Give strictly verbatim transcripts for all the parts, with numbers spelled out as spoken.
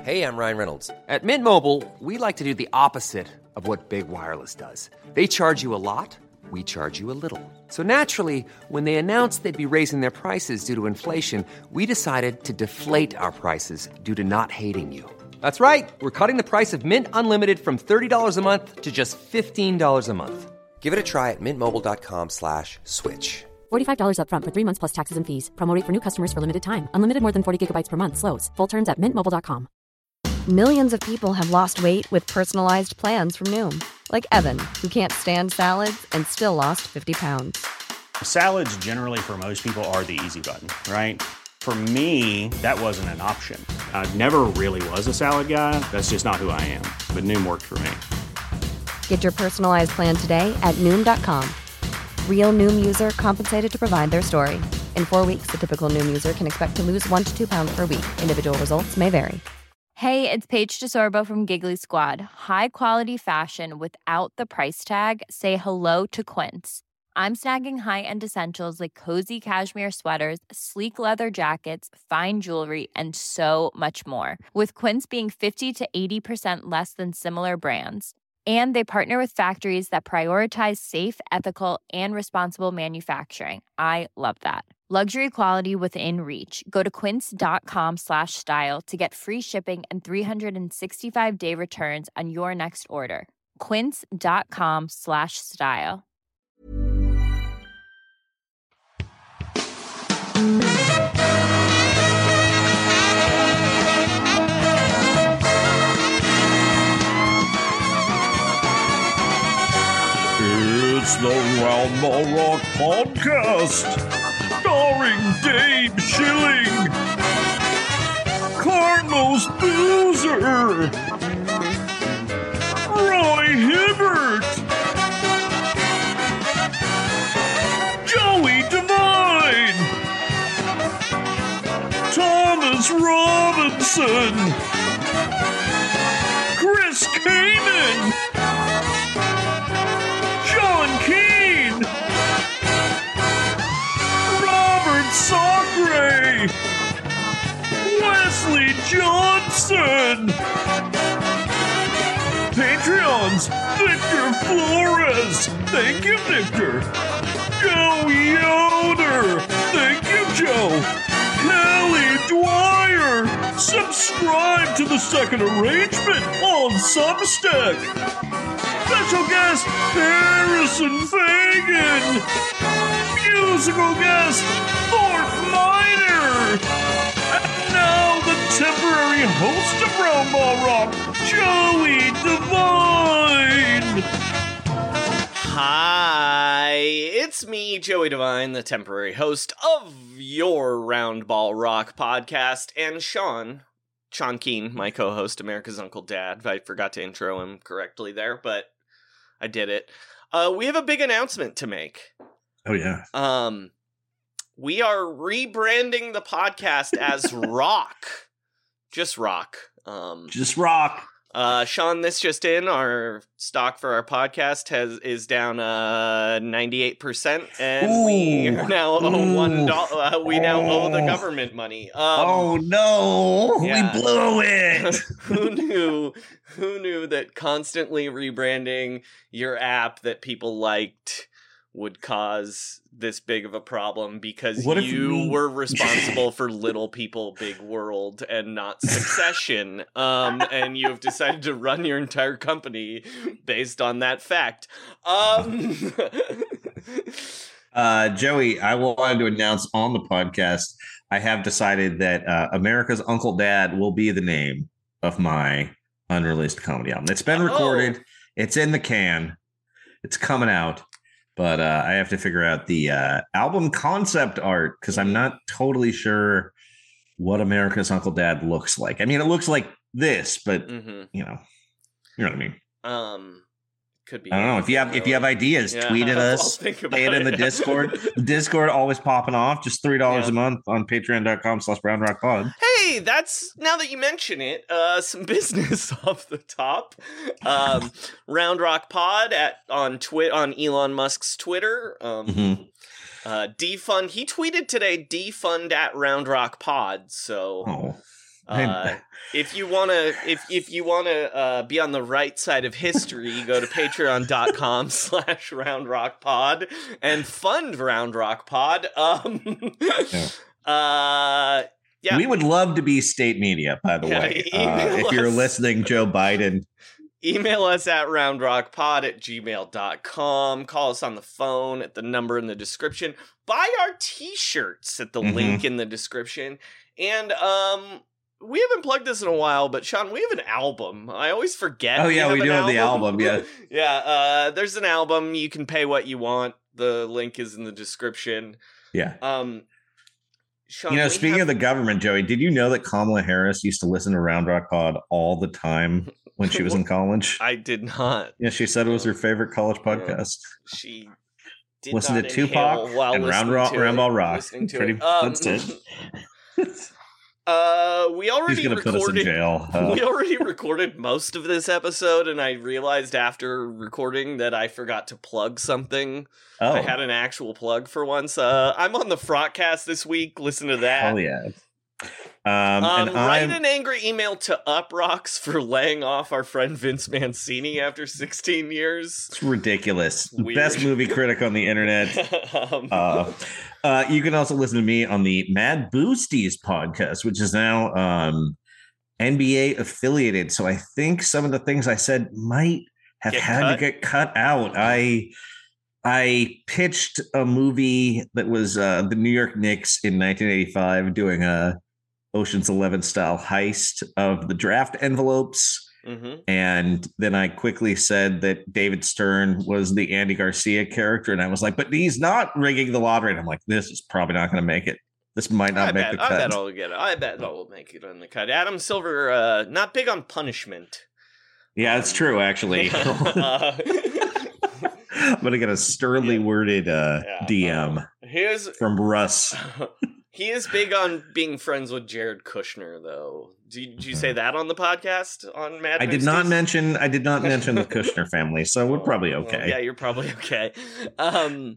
Hey, I'm Ryan Reynolds. At Mint Mobile, we like to do the opposite of what Big Wireless does. They charge you a lot, we charge you a little. So naturally, when they announced they'd be raising their prices due to inflation, we decided to deflate our prices due to not hating you. That's right. We're cutting the price of Mint Unlimited from thirty dollars a month to just fifteen dollars a month. Give it a try at mintmobile.com slash switch. forty-five dollars up front for three months plus taxes and fees. Promo rate for new customers for limited time. Unlimited more than forty gigabytes per month slows. Full terms at mint mobile dot com. Millions of people have lost weight with personalized plans from Noom. Like Evan, who can't stand salads and still lost fifty pounds. Salads generally for most people are the easy button, right? For me, that wasn't an option. I never really was a salad guy. That's just not who I am. But Noom worked for me. Get your personalized plan today at Noom dot com. Real Noom user compensated to provide their story. In four weeks, the typical Noom user can expect to lose one to two pounds per week. Individual results may vary. Hey, it's Paige DeSorbo from Giggly Squad. High quality fashion without the price tag. Say hello to Quince. I'm snagging high-end essentials like cozy cashmere sweaters, sleek leather jackets, fine jewelry, and so much more. With Quince being fifty to eighty percent less than similar brands. And they partner with factories that prioritize safe, ethical, and responsible manufacturing. I love that. Luxury quality within reach. Go to quince.com slash style to get free shipping and three sixty-five day returns on your next order. Quince.com slash style. It's the Round Ball Rock Podcast. Starring Dave Schilling, Carlos Boozer, Roy Hibbert, Joey Devine, Thomas Robinson, Chris Kamen, John Keane, Sacre, Wesley Johnson, Patreons, Victor Flores, thank you, Victor, Joe Yoder, thank you, Joe, Kelly Dwyer, subscribe to the Second Arrangement on Substack, special guest, Harrison Fagan, musical guest, Fort Minor, and now the temporary host of Round Ball Rock, Joey Devine. Hi, it's me, Joey Devine, the temporary host of your Round Ball Rock podcast, and Sean, Sean Keane, my co-host, America's Uncle Dad. I forgot to intro him correctly there, but I did it. Uh, we have a big announcement to make. Oh, yeah. Um, we are rebranding the podcast as Rock. Just Rock. Um, Just Rock. Uh, Sean, this just in, our stock for our podcast has is down uh ninety-eight percent, and Ooh. we are now owe one dollar. Uh, we now Oh. owe the government money. Um, oh no, yeah. we blew it. who knew? Who knew that constantly rebranding your app that people liked would cause this big of a problem, because What if you we- were responsible for Little People Big World and not Succession, um, and you have decided to run your entire company based on that fact. Um, uh, Joey, I wanted to announce on the podcast, I have decided that uh, America's Uncle Dad will be the name of my unreleased comedy album. It's been recorded. Oh. It's in the can. It's coming out. But uh, I have to figure out the uh, album concept art, because I'm not totally sure what America's Uncle Dad looks like. I mean, it looks like this, but mm-hmm. you know, you know what I mean. Um, could be. I don't know if you have if you have ideas, Yeah, tweet at I'll us. think about Say it in the it. Discord. The Discord always popping off. Just three dollars Yeah. a month on patreon dot com slash brown rock pod. Hey, that's, now that you mention it, uh, some business off the top. Um, Round Rock Pod at on twi- on Elon Musk's Twitter. Um, Mm-hmm. uh, defund. He tweeted today, defund at Round Rock Pod. So, Oh. Uh, if you wanna, if if you wanna uh, be on the right side of history, go to patreon dot com slash Round Rock Pod and fund Round Rock Pod. Um, yeah. Uh, yeah, we would love to be state media. By the Yeah, way, uh, if us. you're listening, Joe Biden. Email us at roundrockpod at gmail dot com. Call us on the phone at the number in the description. Buy our t-shirts at the Mhm. link in the description. And um, we haven't plugged this in a while, but Sean, we have an album. I always forget. Oh, yeah, we an do have the album, yeah. yeah, uh, there's an album. You can pay what you want. The link is in the description. Yeah. Um, Sean, You know, we speaking have- of the government, Joey, did you know that Kamala Harris used to listen to Round Rock Pod all the time when she was in college? I did not. Yeah, she said it was her favorite college podcast. She did Listen not to Tupac inhale while and Round listening Rock, to Round it, Ball Rock. listening to Pretty, it. Um, that's it. Uh, we already He's gonna put us in recorded. jail. Uh, We already recorded most of this episode, and I realized after recording that I forgot to plug something. oh, I had an actual plug for once. Uh, I'm on the Frotcast this week. Listen to that. hell yeah. Um, Um, and write I'm an angry email to Uprocks for laying off our friend Vince Mancini after sixteen years. it's ridiculous. Weird. Best movie critic on the internet. um, Uh, uh, you can also listen to me on the Mad Boosties podcast, which is now um, N B A affiliated. So I think some of the things I said might have Get had cut? to get cut out. I I pitched a movie that was uh, the New York Knicks in nineteen eighty-five doing a Ocean's Eleven style heist of the draft envelopes. mhm. And then I quickly said that David Stern was the Andy Garcia character. And I was like, but he's not rigging the lottery. And I'm like, this is probably not going to make it. This might not I make bet, the I cut. bet I'll get it. I bet I'll make it on the cut. Adam Silver, uh, not big on punishment. Yeah, it's true, actually. Uh, I'm going to get a sternly worded uh, Yeah, D M uh, here's from Russ. he is big on being friends with Jared Kushner, though. Did, did you say that on the podcast on Mad? I did not Boosties? mention I did not mention the Kushner family, so we're probably Well, okay. yeah, you're probably okay. Um,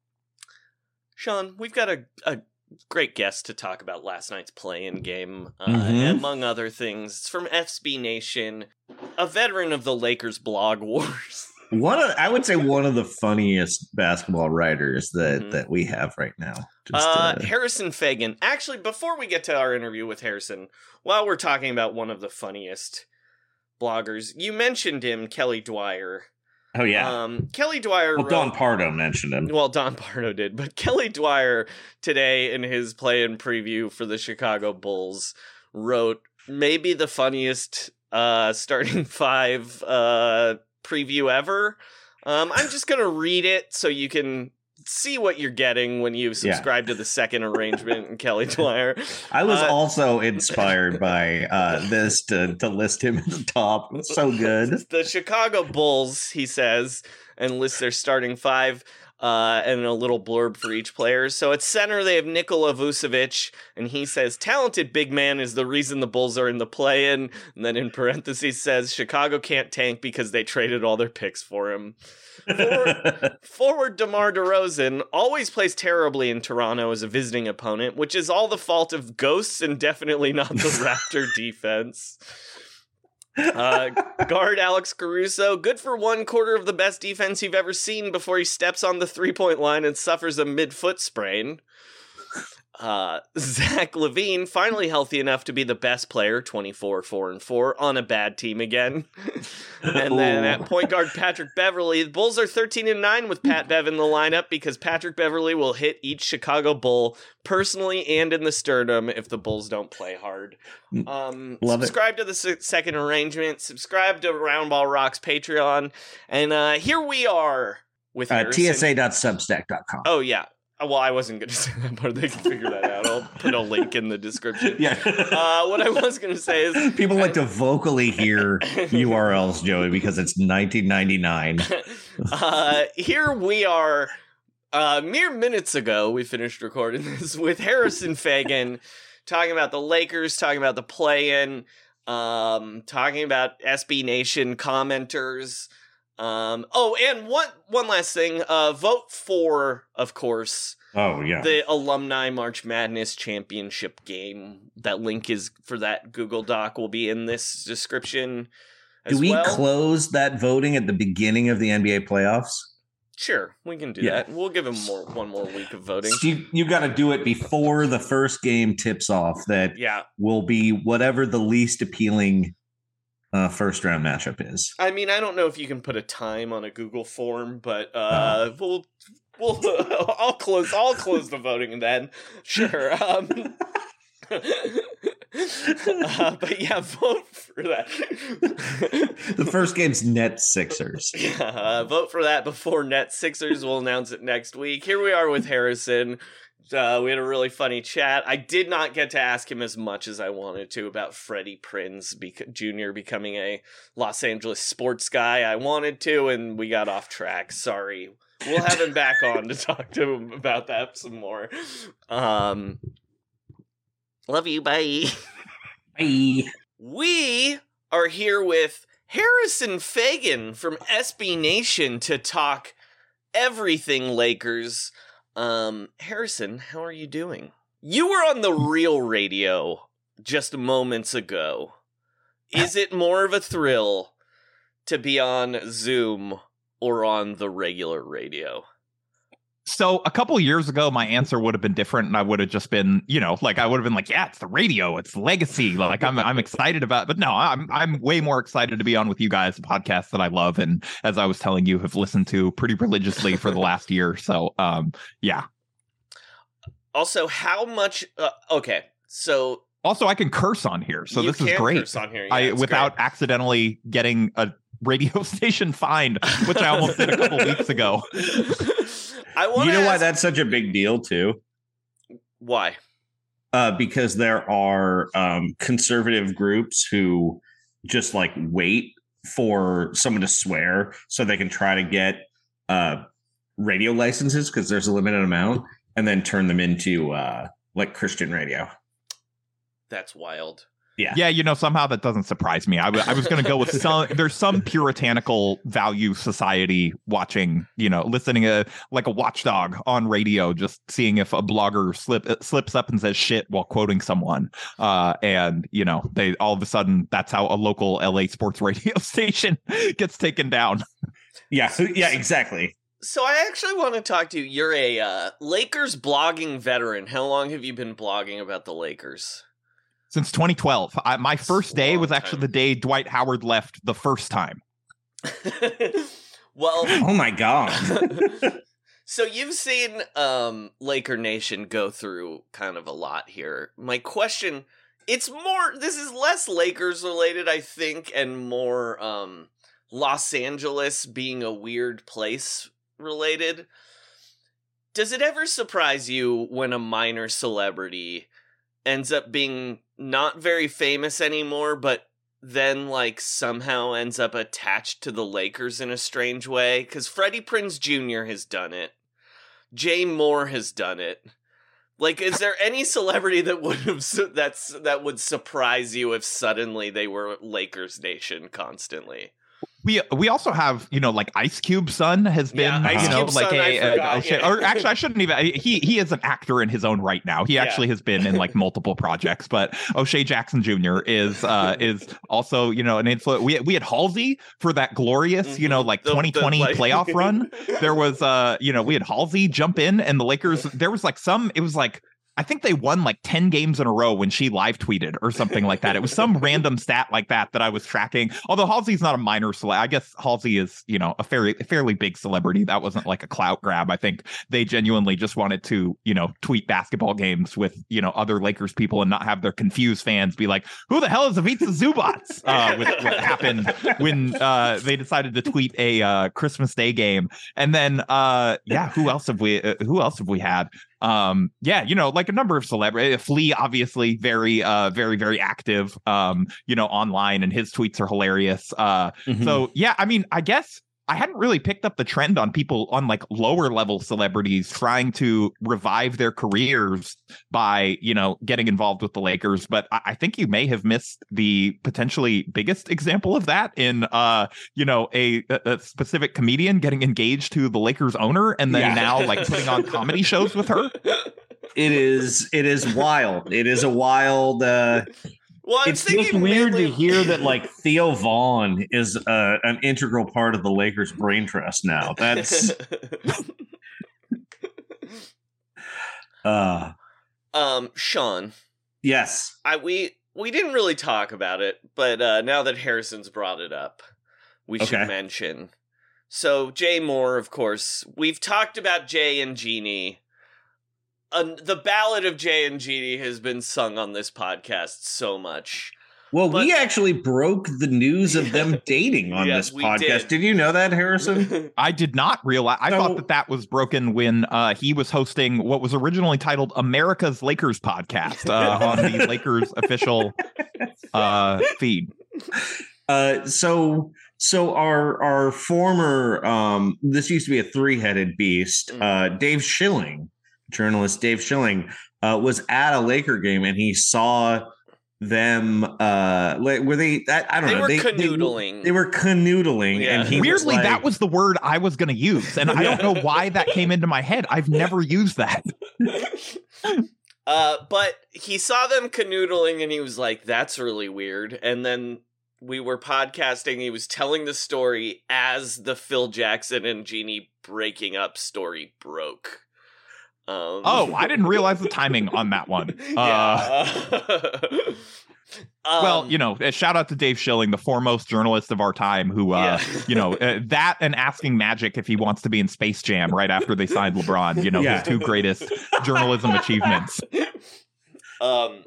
Sean, we've got a, a great guest to talk about last night's play-in game, uh, Mhm. among other things. It's from F S B Nation, a veteran of the Lakers blog wars. One of, I would say one of the funniest basketball writers that Mhm. that we have right now. Just, Uh, uh, Harrison Fagan. Actually, before we get to our interview with Harrison, while we're talking about one of the funniest bloggers, you mentioned him, Kelly Dwyer. oh yeah. Um, Kelly Dwyer. well, wrote, Don Pardo mentioned him. Well, Don Pardo did, but Kelly Dwyer today in his play-in preview for the Chicago Bulls wrote maybe the funniest uh, starting five uh, preview ever. Um, I'm just gonna read it so you can see what you're getting when you subscribe to the second arrangement and Kelly Dwyer. I was Uh, also inspired by uh, this to to list him at the top. It's so good. The Chicago Bulls, he says, and lists their starting five uh, and a little blurb for each player. So at center, they have Nikola Vucevic, and he says, talented big man is the reason the Bulls are in the play-in. And then in parentheses says, Chicago can't tank because they traded all their picks for him. Forward, forward DeMar DeRozan always plays terribly in Toronto as a visiting opponent, which is all the fault of ghosts and definitely not the Raptor defense. Uh, guard Alex Caruso, good for one quarter of the best defense you've ever seen before he steps on the three-point line and suffers a mid-foot sprain. Uh, Zach LaVine, finally healthy enough to be the best player, twenty-four, four, and four, on a bad team again. And then at point guard Patrick Beverly, the Bulls are thirteen and nine with Pat Bev in the lineup because Patrick Beverly will hit each Chicago Bull personally and in the sternum if the Bulls don't play hard. Um, Love it. subscribe to the se- second arrangement, subscribe to Roundball Rocks Patreon, and uh, here we are with Uh, Harrison. T S A dot substack dot com. Oh, yeah. Uh, Well, I wasn't going to say that part. They can figure that out. I'll put a link in the description. Yeah. Uh, what I was going to say is... People like to vocally hear U R Ls, Joey, because it's nineteen ninety-nine. uh, here we are. Uh, mere minutes ago, we finished recording this with Harrison Fagan talking about the Lakers, talking about the play-in, um, talking about S B Nation commenters. Um, oh, and one one last thing. Uh, vote for, of course, Oh, yeah. the Alumni March Madness Championship game. That link is for that Google Doc will be in this description as Do we well. close that voting at the beginning of the N B A playoffs? Sure, we can do Yeah. that. We'll give him more one more week of voting. So you you got to do it before the first game tips off. That Yeah. will be whatever the least appealing uh, first round matchup is. I mean, I don't know if you can put a time on a Google form, but uh, we'll we'll I'll close I'll close the voting then. Sure. Um, uh, but yeah, vote for that. The first game's Net Sixers. Yeah, uh, vote for that before Net Sixers. We'll announce it next week. Here we are with Harrison. Uh, we had a really funny chat. I did not get to ask him as much as I wanted to about Freddie Prinze bec- Junior becoming a Los Angeles sports guy. I wanted to, and we got off track. Sorry. We'll have him back on to talk to him about that some more. Um, love you. Bye. Bye. We are here with Harrison Fagan from S B Nation to talk everything Lakers. Um, Harrison, how are you doing? You were on the Real Radio just moments ago. Is it more of a thrill to be on Zoom or on the regular radio? So a couple years ago, my answer would have been different, and I would have just been, you know, like I would have been like, yeah, it's the radio, it's legacy. Like I'm, I'm excited about it. But no, I'm, I'm way more excited to be on with you guys, a podcast that I love, and as I was telling you, have listened to pretty religiously for the last year. So, um, yeah. Also, how much? Uh, okay, so also I can curse on here, so you this is can great. curse on here, yeah, I it's without great. accidentally getting a radio station fined, which I almost did a couple weeks ago. I want You know ask, why that's such a big deal too? why? Uh, because there are um, conservative groups who just like wait for someone to swear so they can try to get uh, radio licenses because there's a limited amount, and then turn them into uh, like Christian radio. That's wild. Yeah. Yeah, you know, somehow that doesn't surprise me. I, w- I was going to go with some, there's some puritanical value society watching, you know, listening to like a watchdog on radio, just seeing if a blogger slip slips up and says shit while quoting someone. Uh, and, you know, they all of a sudden, that's how a local L A sports radio station gets taken down. Yeah. Yeah, exactly. So I actually want to talk to you. You're a uh, Lakers blogging veteran. How long have you been blogging about the Lakers? Since twenty twelve. I, my first day was actually time. the day Dwight Howard left the first time. Well, Oh my God. so you've seen um, Laker Nation go through kind of a lot here. My question, it's more, this is less Lakers related, I think, and more um, Los Angeles being a weird place related. Does it ever surprise you when a minor celebrity ends up being not very famous anymore, but then like somehow ends up attached to the Lakers in a strange way? Because Freddie Prinze Junior has done it. Jay Moore has done it. Like, is there any celebrity that would have su- that's that would surprise you if suddenly they were Lakers Nation constantly? We we also have, you know, like Ice Cube's son has been, Yeah, Ice you know, Cube's like son, a, I a- forgot, oh, shit. yeah. Or actually, I shouldn't even. He he is an actor in his own right now. He Yeah. actually has been in like multiple projects. But O'Shea Jackson Junior is uh, is also, you know, an influence. We we had Halsey for that glorious, you know, like The- the, twenty twenty like- playoff run. There was, uh, you know, we had Halsey jump in, and the Lakers. There was like some. It was like, I think they won like ten games in a row when she live tweeted or something like that. It was some random stat like that that I was tracking. Although Halsey's not a minor celebrity. I guess Halsey is, you know, a fairly a fairly big celebrity. That wasn't like a clout grab. I think they genuinely just wanted to, you know, tweet basketball games with, you know, other Lakers people and not have their confused fans be like, who the hell is Ivica Zubats? Uh, with what happened when uh, they decided to tweet a uh, Christmas Day game. And then, uh, yeah, who else have we, uh, who else have we had? Um, yeah, you know, like a number of celebrities. Flea, obviously, very, uh, very, very active, um, you know, online, and his tweets are hilarious. Uh, Mhm. so yeah, I mean, I guess I hadn't really picked up the trend on people on like lower level celebrities trying to revive their careers by, you know, getting involved with the Lakers. But I, I think you may have missed the potentially biggest example of that in, uh, you know, a, a specific comedian getting engaged to the Lakers owner and then Yeah. now like putting on comedy shows with her. It is it is wild. It is a wild. Uh, Well, I was it's just thinking weird mainly- to hear that like Theo Vaughn is uh, an integral part of the Lakers brain trust now. That's uh um, Sean, yes. I we we didn't really talk about it, but uh, now that Harrison's brought it up, we should Okay. mention. So Jay Moore, of course, we've talked about Jay and Jeannie. Uh, the ballad of Jay and Jeannie has been sung on this podcast so much. Well, But- we actually broke the news of them dating on Yeah, this we podcast. did. Did. you know that, Harrison? I did not realize. I So- thought that that was broken when uh, he was hosting what was originally titled America's Lakers podcast uh, on the Lakers official uh, feed. Uh, so so our our former um, this used to be a three-headed beast. Uh, Dave Schilling, journalist Dave Schilling, uh, was at a Laker game and he saw them. Uh, like, were they? I, I don't They know. were They, canoodling. They, they were canoodling, Yeah. and he Weirdly, was like, that was the word I was going to use, and I don't know why that came into my head. I've never used that. Uh, but he saw them canoodling and he was like, that's really weird. And then we were podcasting. He was telling the story as the Phil Jackson and Jeannie breaking up story broke. Um, Oh, I didn't realize the timing on that one. Uh, yeah. Um, well, you know, uh, shout out to Dave Schilling, the foremost journalist of our time, who, uh, Yeah. you know, uh, that and asking Magic if he wants to be in Space Jam right after they signed LeBron, you know, Yeah. his two greatest journalism achievements. um,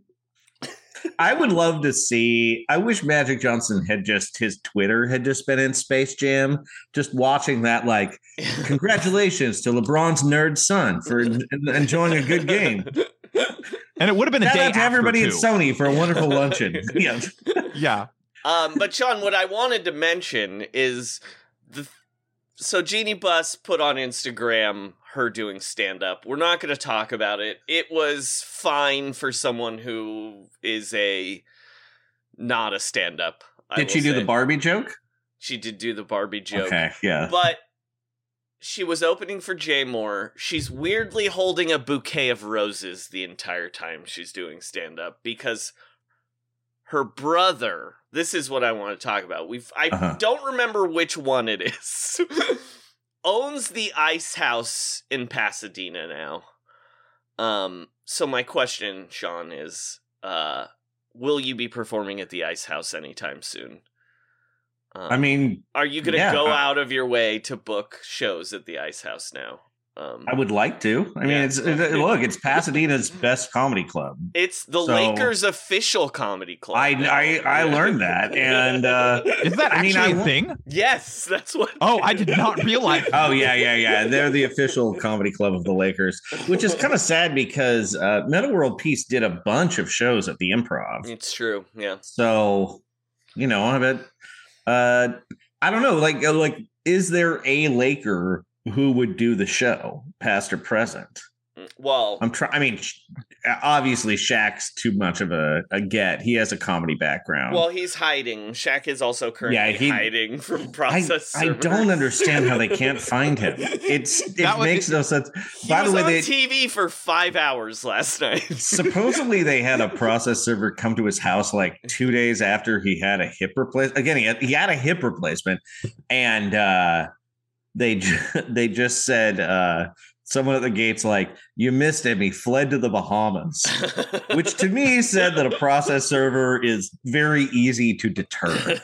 I would love to see. I wish Magic Johnson had just his Twitter had just been in Space Jam, just watching that. Like, congratulations to LeBron's nerd son for en- enjoying a good game. And it would have been a Shout day out to after, everybody too. at Sony for a wonderful luncheon. Yeah. Yeah. Um, but Sean, what I wanted to mention is the so Jeannie Buss put on Instagram her doing stand up. We're not going to talk about it. It was fine for someone who is a not a stand up. Did she do the Barbie joke? She did do the Barbie joke. Okay, yeah. But she was opening for Jay Moore. She's weirdly holding a bouquet of roses the entire time she's doing stand up because her brother, this is what I want to talk about. We've I Uh-huh. don't remember which one it is. Owns the Ice House in Pasadena now. Um so my question, Sean, is uh will you be performing at the Ice House anytime soon? Um, I mean, are you going to yeah, go I- out of your way to book shows at the Ice House now? Um, I would like to. I mean, Yeah. it's it, look, it's Pasadena's best comedy club. it's the So- Lakers' official comedy club. I now. I, I learned that, and uh, Is that I mean, actually I a wa- thing? yes, that's what. Oh, I did not realize. oh yeah, yeah, yeah. They're the official comedy club of the Lakers, which is kind of sad because uh, Meta World Peace did a bunch of shows at the Improv. It's true. Yeah. So, you know, I bet. Uh, I don't know. Like, uh, like, is there a Laker who would do the show, past or present? Well, I'm trying. I mean, sh- obviously, Shaq's too much of a, a get. He has a comedy background. well, he's hiding. Shaq is also currently Yeah, he- hiding from I, process. I servers. don't understand how they can't find him. It's it That was- makes no sense. He By was the way, on they T V for five hours last night. supposedly they had a process server come to his house like two days after he had a hip replacement. Again, he had, he had a hip replacement, and uh, they ju- they just said uh, someone at the gate's like, "You missed him. He fled to the Bahamas," which to me said that a process server is very easy to deter.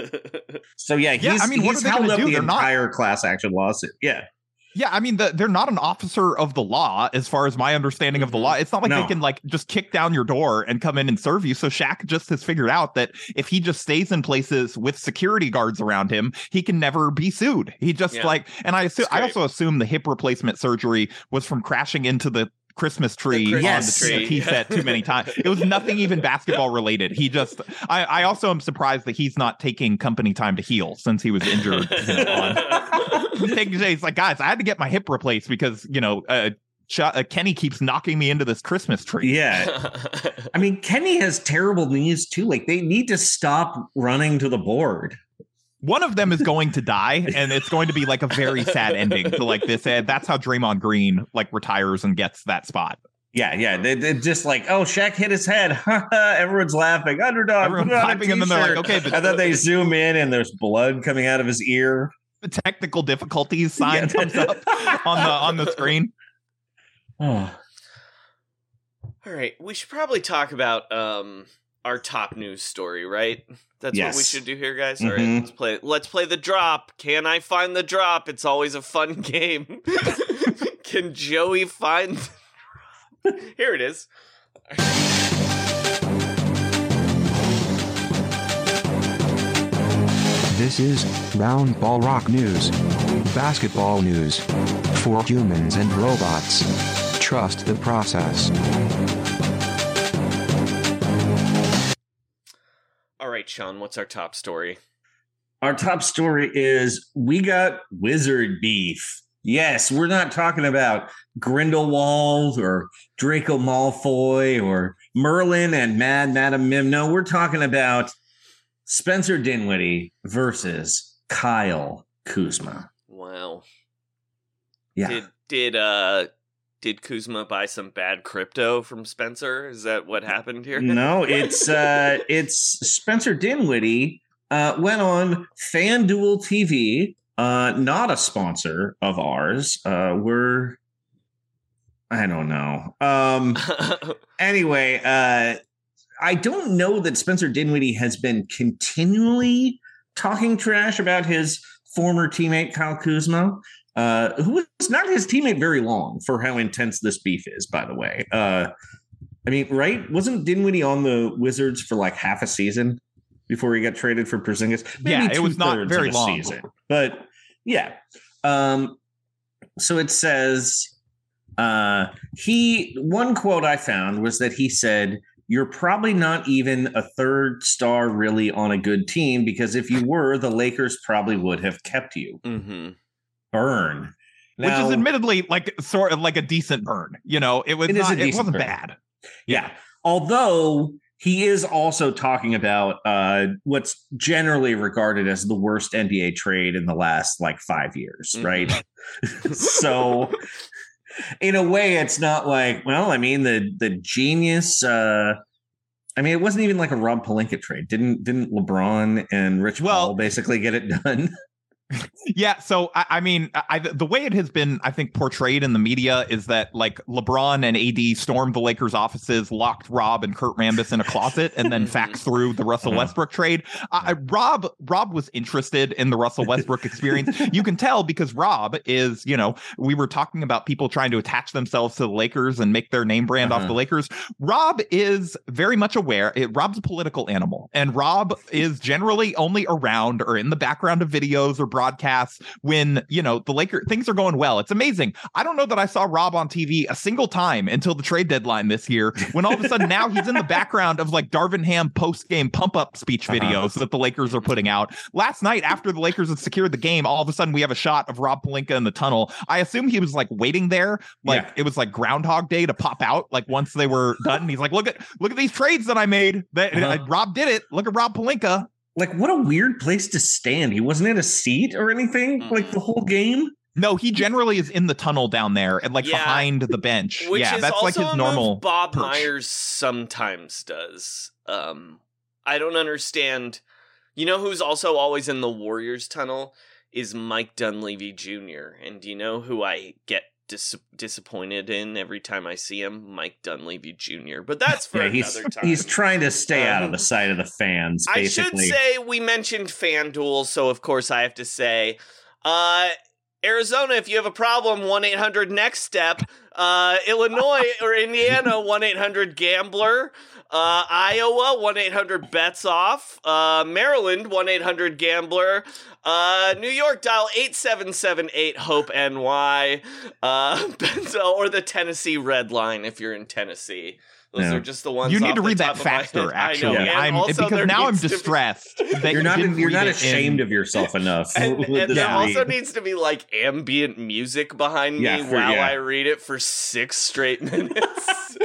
So yeah, he's, Yeah, I mean, what he's are they held gonna up do? the They're not- entire class action lawsuit. Yeah. Yeah, I mean, the, they're not an officer of the law, as far as my understanding of the law. It's not like No. they can like just kick down your door and come in and serve you. So Shaq just has figured out that if he just stays in places with security guards around him, he can never be sued. He just Yeah. like, and I assume, It's I great. also assume the hip replacement surgery was from crashing into the Christmas tree The on Christmas the tree. T set too many times. It was nothing even basketball related. He just, I, I also am surprised that he's not taking company time to heal since he was injured. You know, on, taking, he's like, guys, I had to get my hip replaced because, you know, uh, Ch- uh, Kenny keeps knocking me into this Christmas tree. Yeah. I mean, Kenny has terrible knees too. Like they need to stop running to the board. One of them is going to die, and it's going to be like a very sad ending to like this. And that's how Draymond Green like retires and gets that spot. Yeah, yeah. They, they're just like, oh, Shaq hit his head. Everyone's laughing. Underdog. Everyone's put on a clapping, and then they're like, t-shirt. okay, but- and then they zoom in, and there's blood coming out of his ear. The technical difficulties sign Yeah. comes up on the on the screen. Oh. All right, we should probably talk about um our top news story, right? That's Yes. what we should do here, guys. All right, Mhm. let's play. Let's play the drop. Can I find the drop? It's always a fun game. Can Joey find? The drop? Here it is. This is Round Ball Rock News. Basketball news. For humans and robots. Trust the process. All right, Sean, what's our top story? Our top story is we got wizard beef. Yes, we're not talking about Grindelwald or Draco Malfoy or Merlin and Mad Madam Mim. No, we're talking about Spencer Dinwiddie versus Kyle Kuzma. Wow. Yeah. Did did uh did Kuzma buy some bad crypto from Spencer? Is that what happened here? No, it's uh it's Spencer Dinwiddie uh went on FanDuel T V, uh not a sponsor of ours. Uh we're I don't know. Um anyway, uh I don't know that Spencer Dinwiddie has been continually talking trash about his former teammate Kyle Kuzma, uh, who was not his teammate very long for how intense this beef is, by the way. Uh, I mean, right? Wasn't Dinwiddie on the Wizards for like half a season before he got traded for Porzingis? Yeah, it was not two-thirds very of a long. season. But yeah. Um, so it says uh, he, one quote I found was that he said, "You're probably not even a third star really on a good team because if you were, the Lakers probably would have kept you." Mm-hmm. Burn. Which Now- is admittedly like sort of like a decent burn. You know, it was It is not, a it decent wasn't burn. bad. Yeah. Although he is also talking about uh, what's generally regarded as the worst N B A trade in the last like five years, Mhm. right? So in a way, it's not like, well, I mean, the the genius. Uh, I mean, it wasn't even like a Rob Pelinka trade. Didn't didn't LeBron and Rich Well- Paul basically get it done? Yeah, so I, I mean, I, the way it has been, I think, portrayed in the media is that like LeBron and A D stormed the Lakers' offices, locked Rob and Kurt Rambis in a closet, and then faxed through the Russell Uh-huh. Westbrook trade. I, I- Rob, Rob was interested in the Russell Westbrook experience. You can tell because Rob is, you know, we were talking about people trying to attach themselves to the Lakers and make their name brand Uh-huh. off the Lakers. Rob is very much aware. It, Rob's a political animal, and Rob is generally only around or in the background of videos or broadcasts when, you know, the Lakers things are going well. It's amazing. I don't know that I saw Rob on T V a single time until the trade deadline this year, when all of a sudden now he's in the background of like Darvin Ham post-game pump-up speech Uh-huh. videos that the Lakers are putting out. Last night, after the Lakers had secured the game, all of a sudden we have a shot of Rob Pelinka in the tunnel. I assume he was like waiting there, like Yeah. it was like Groundhog Day to pop out like once they were done. He's like, look at look at these trades that I made. That Uh-huh. uh, Rob did it. Look at Rob Pelinka. Like, what a weird place to stand. He wasn't in a seat or anything like the whole game. No, he generally is in the tunnel down there and like Yeah. behind the bench. Which yeah, is that's also like his a normal. move Bob perch. Myers sometimes does. Um, I don't understand. You know who's also always in the Warriors tunnel is Mike Dunleavy Junior And do you know who I get dis- disappointed in every time I see him? Mike Dunleavy Junior But that's for Yeah, he's another time. he's trying to stay out of Um, the sight of the fans. I should Basically, say we mentioned FanDuel, so of course I have to say, uh, Arizona, if you have a problem, one eight hundred next step. Uh, Illinois or Indiana, one eight hundred gambler. Uh, Iowa, one eight hundred bets off. Uh, Maryland, one eight hundred gambler. Uh, New York, dial eight seven seven eight hope N Y. Uh, or the Tennessee Red Line if you're in Tennessee. Those Yeah. are just the ones. You need off to the read top that of my faster. head. I Actually, know. And I'm also because there now I'm needs to be- distressed. That You're you not didn't you're read not it ashamed in- of yourself enough. And, with and this there also read. needs to be like ambient music behind me Yeah, for- while yeah. I read it for six straight minutes.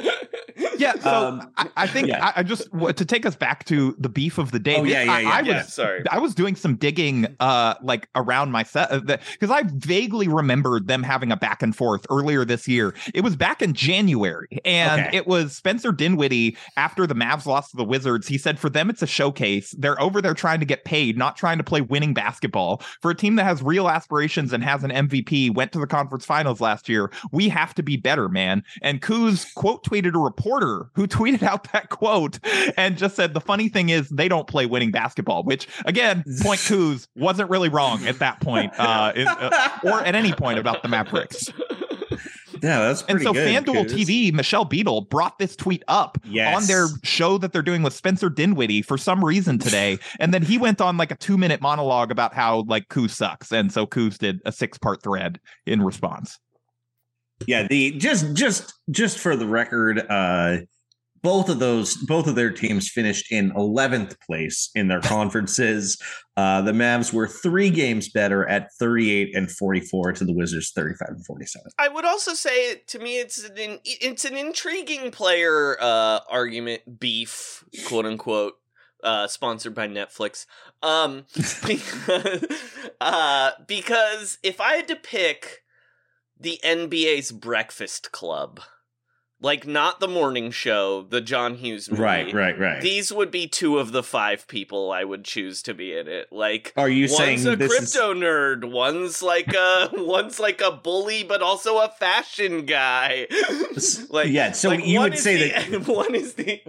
Yeah, so Um, I, I think yeah. I, I just w- to take us back to the beef of the day. Oh, this- yeah, yeah, I, yeah, I was yeah, sorry. I was doing some digging, uh, like around my set because I vaguely remembered them having a back and forth earlier this year. It was back in January, and Okay. it was Spencer Dinwiddie after the Mavs lost to the Wizards. He said, "For them, it's a showcase. They're over there trying to get paid, not trying to play winning basketball. For a team that has real aspirations and has an M V P, went to the conference finals last year. We have to be better, man." And Kuz quote tweeted a reporter who tweeted out that quote and just said, "The funny thing is they don't play winning basketball," which again, point Kuz wasn't really wrong at that point, uh, in, uh, or at any point about the Mavericks. Yeah, that's And pretty so good. FanDuel Kuz. T V, Michelle Beadle brought this tweet up Yes. on their show that they're doing with Spencer Dinwiddie for some reason today. And then he went on like a two minute monologue about how like Kuz sucks. And so Kuz did a six part thread in response. Yeah, the just just just for the record, uh both of those both of their teams finished in eleventh place in their conferences. Uh the Mavs were three games better at thirty-eight and forty-four to the Wizards thirty-five and forty-seven. I would also say, to me, it's an it's an intriguing player uh, argument beef, quote unquote, uh, sponsored by Netflix. Um, because, uh, because if I had to pick the N B A's Breakfast Club, like not the morning show, the John Hughes movie, Right, right, right. these would be two of the five people I would choose to be in it. Like, Are you one's saying a this is- crypto nerd, one's like a one's like a bully, but also a fashion guy. like, Yeah, so like you one would is say the- one is the.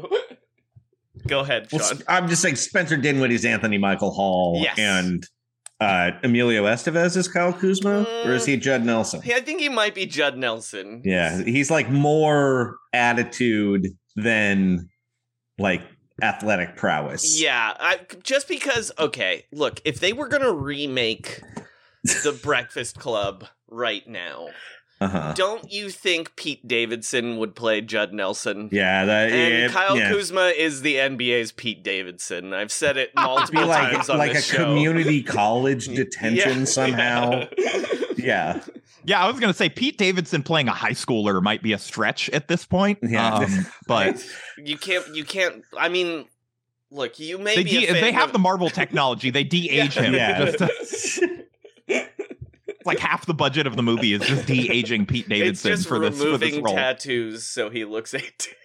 Go ahead, Sean. Well, I'm just saying Spencer Dinwiddie's Anthony Michael Hall Yes. and uh Emilio Estevez is Kyle Kuzma, or is he Judd Nelson? Yeah, I think he might be Judd Nelson. Yeah, he's like more attitude than like athletic prowess. Yeah, I, just because, okay, look, if they were going to remake The Breakfast Club right now, Uh-huh. don't you think Pete Davidson would play Judd Nelson? Yeah, that And yeah, Kyle yeah. Kuzma is the N B A's Pete Davidson. I've said it Be multiple like times on like a this show. community college detention Yeah, somehow. yeah. Yeah. Yeah, I was going to say Pete Davidson playing a high schooler might be a stretch at this point. Yeah. Um, but You can't, you can't, I mean, look, you may they, be de- a fan they have of- the Marvel technology. They de-age him. Yeah. Just to- like half the budget of the movie is just de-aging Pete It's Davidson just for this, for this removing role. tattoos so he looks eighteen.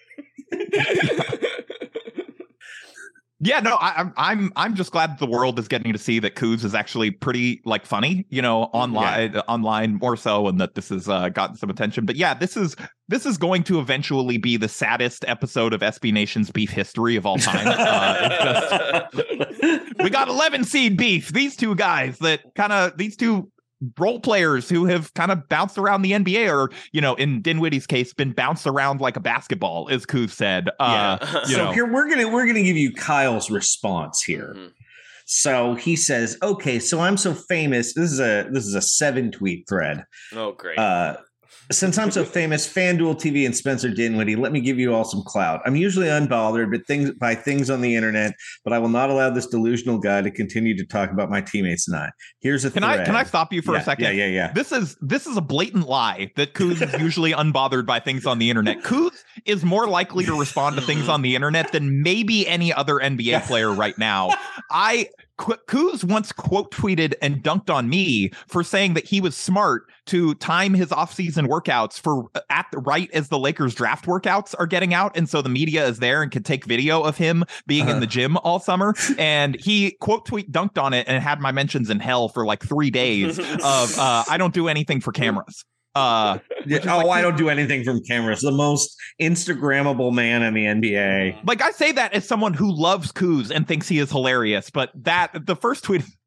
Yeah, no, I, I'm I'm I'm just glad the world is getting to see that Kuz is actually pretty like funny, you know, online uh, online more so, and that this has uh, gotten some attention. But yeah, this is this is going to eventually be the saddest episode of S B Nation's beef history of all time. Uh, it's just, we got eleven seed beef. These two guys that kind of these two role players who have kind of bounced around the N B A, or you know, in Dinwiddie's case, been bounced around like a basketball, as Kuz said. Uh, Yeah. you So know. here we're gonna we're gonna give you Kyle's response here. Mhm. So he says, "Okay, so I'm so famous. This is a this is a seven tweet thread. Oh, great. Uh, since I'm so famous, FanDuel T V and Spencer Dinwiddie, let me give you all some clout. I'm usually unbothered but things by things on the internet, but I will not allow this delusional guy to continue to talk about my teammates and I. Here's a Can thread. I can I stop you for Yeah, a second? Yeah, yeah, yeah. This is this is a blatant lie that Kuz is usually unbothered by things on the internet. Kuz is more likely to respond to things on the internet than maybe any other N B A player right now. I Qu- Kuz once quote tweeted and dunked on me for saying that he was smart to time his offseason workouts for at the right as the Lakers draft workouts are getting out, and so the media is there and can take video of him being Uh-huh. in the gym all summer. And he quote tweet dunked on it and had my mentions in hell for like three days of uh, I don't do anything for cameras. Uh, Yeah, oh, I don't do anything from cameras. The most Instagrammable man in the N B A. like I say that as someone who loves Kuz and thinks he is hilarious, but that the first tweet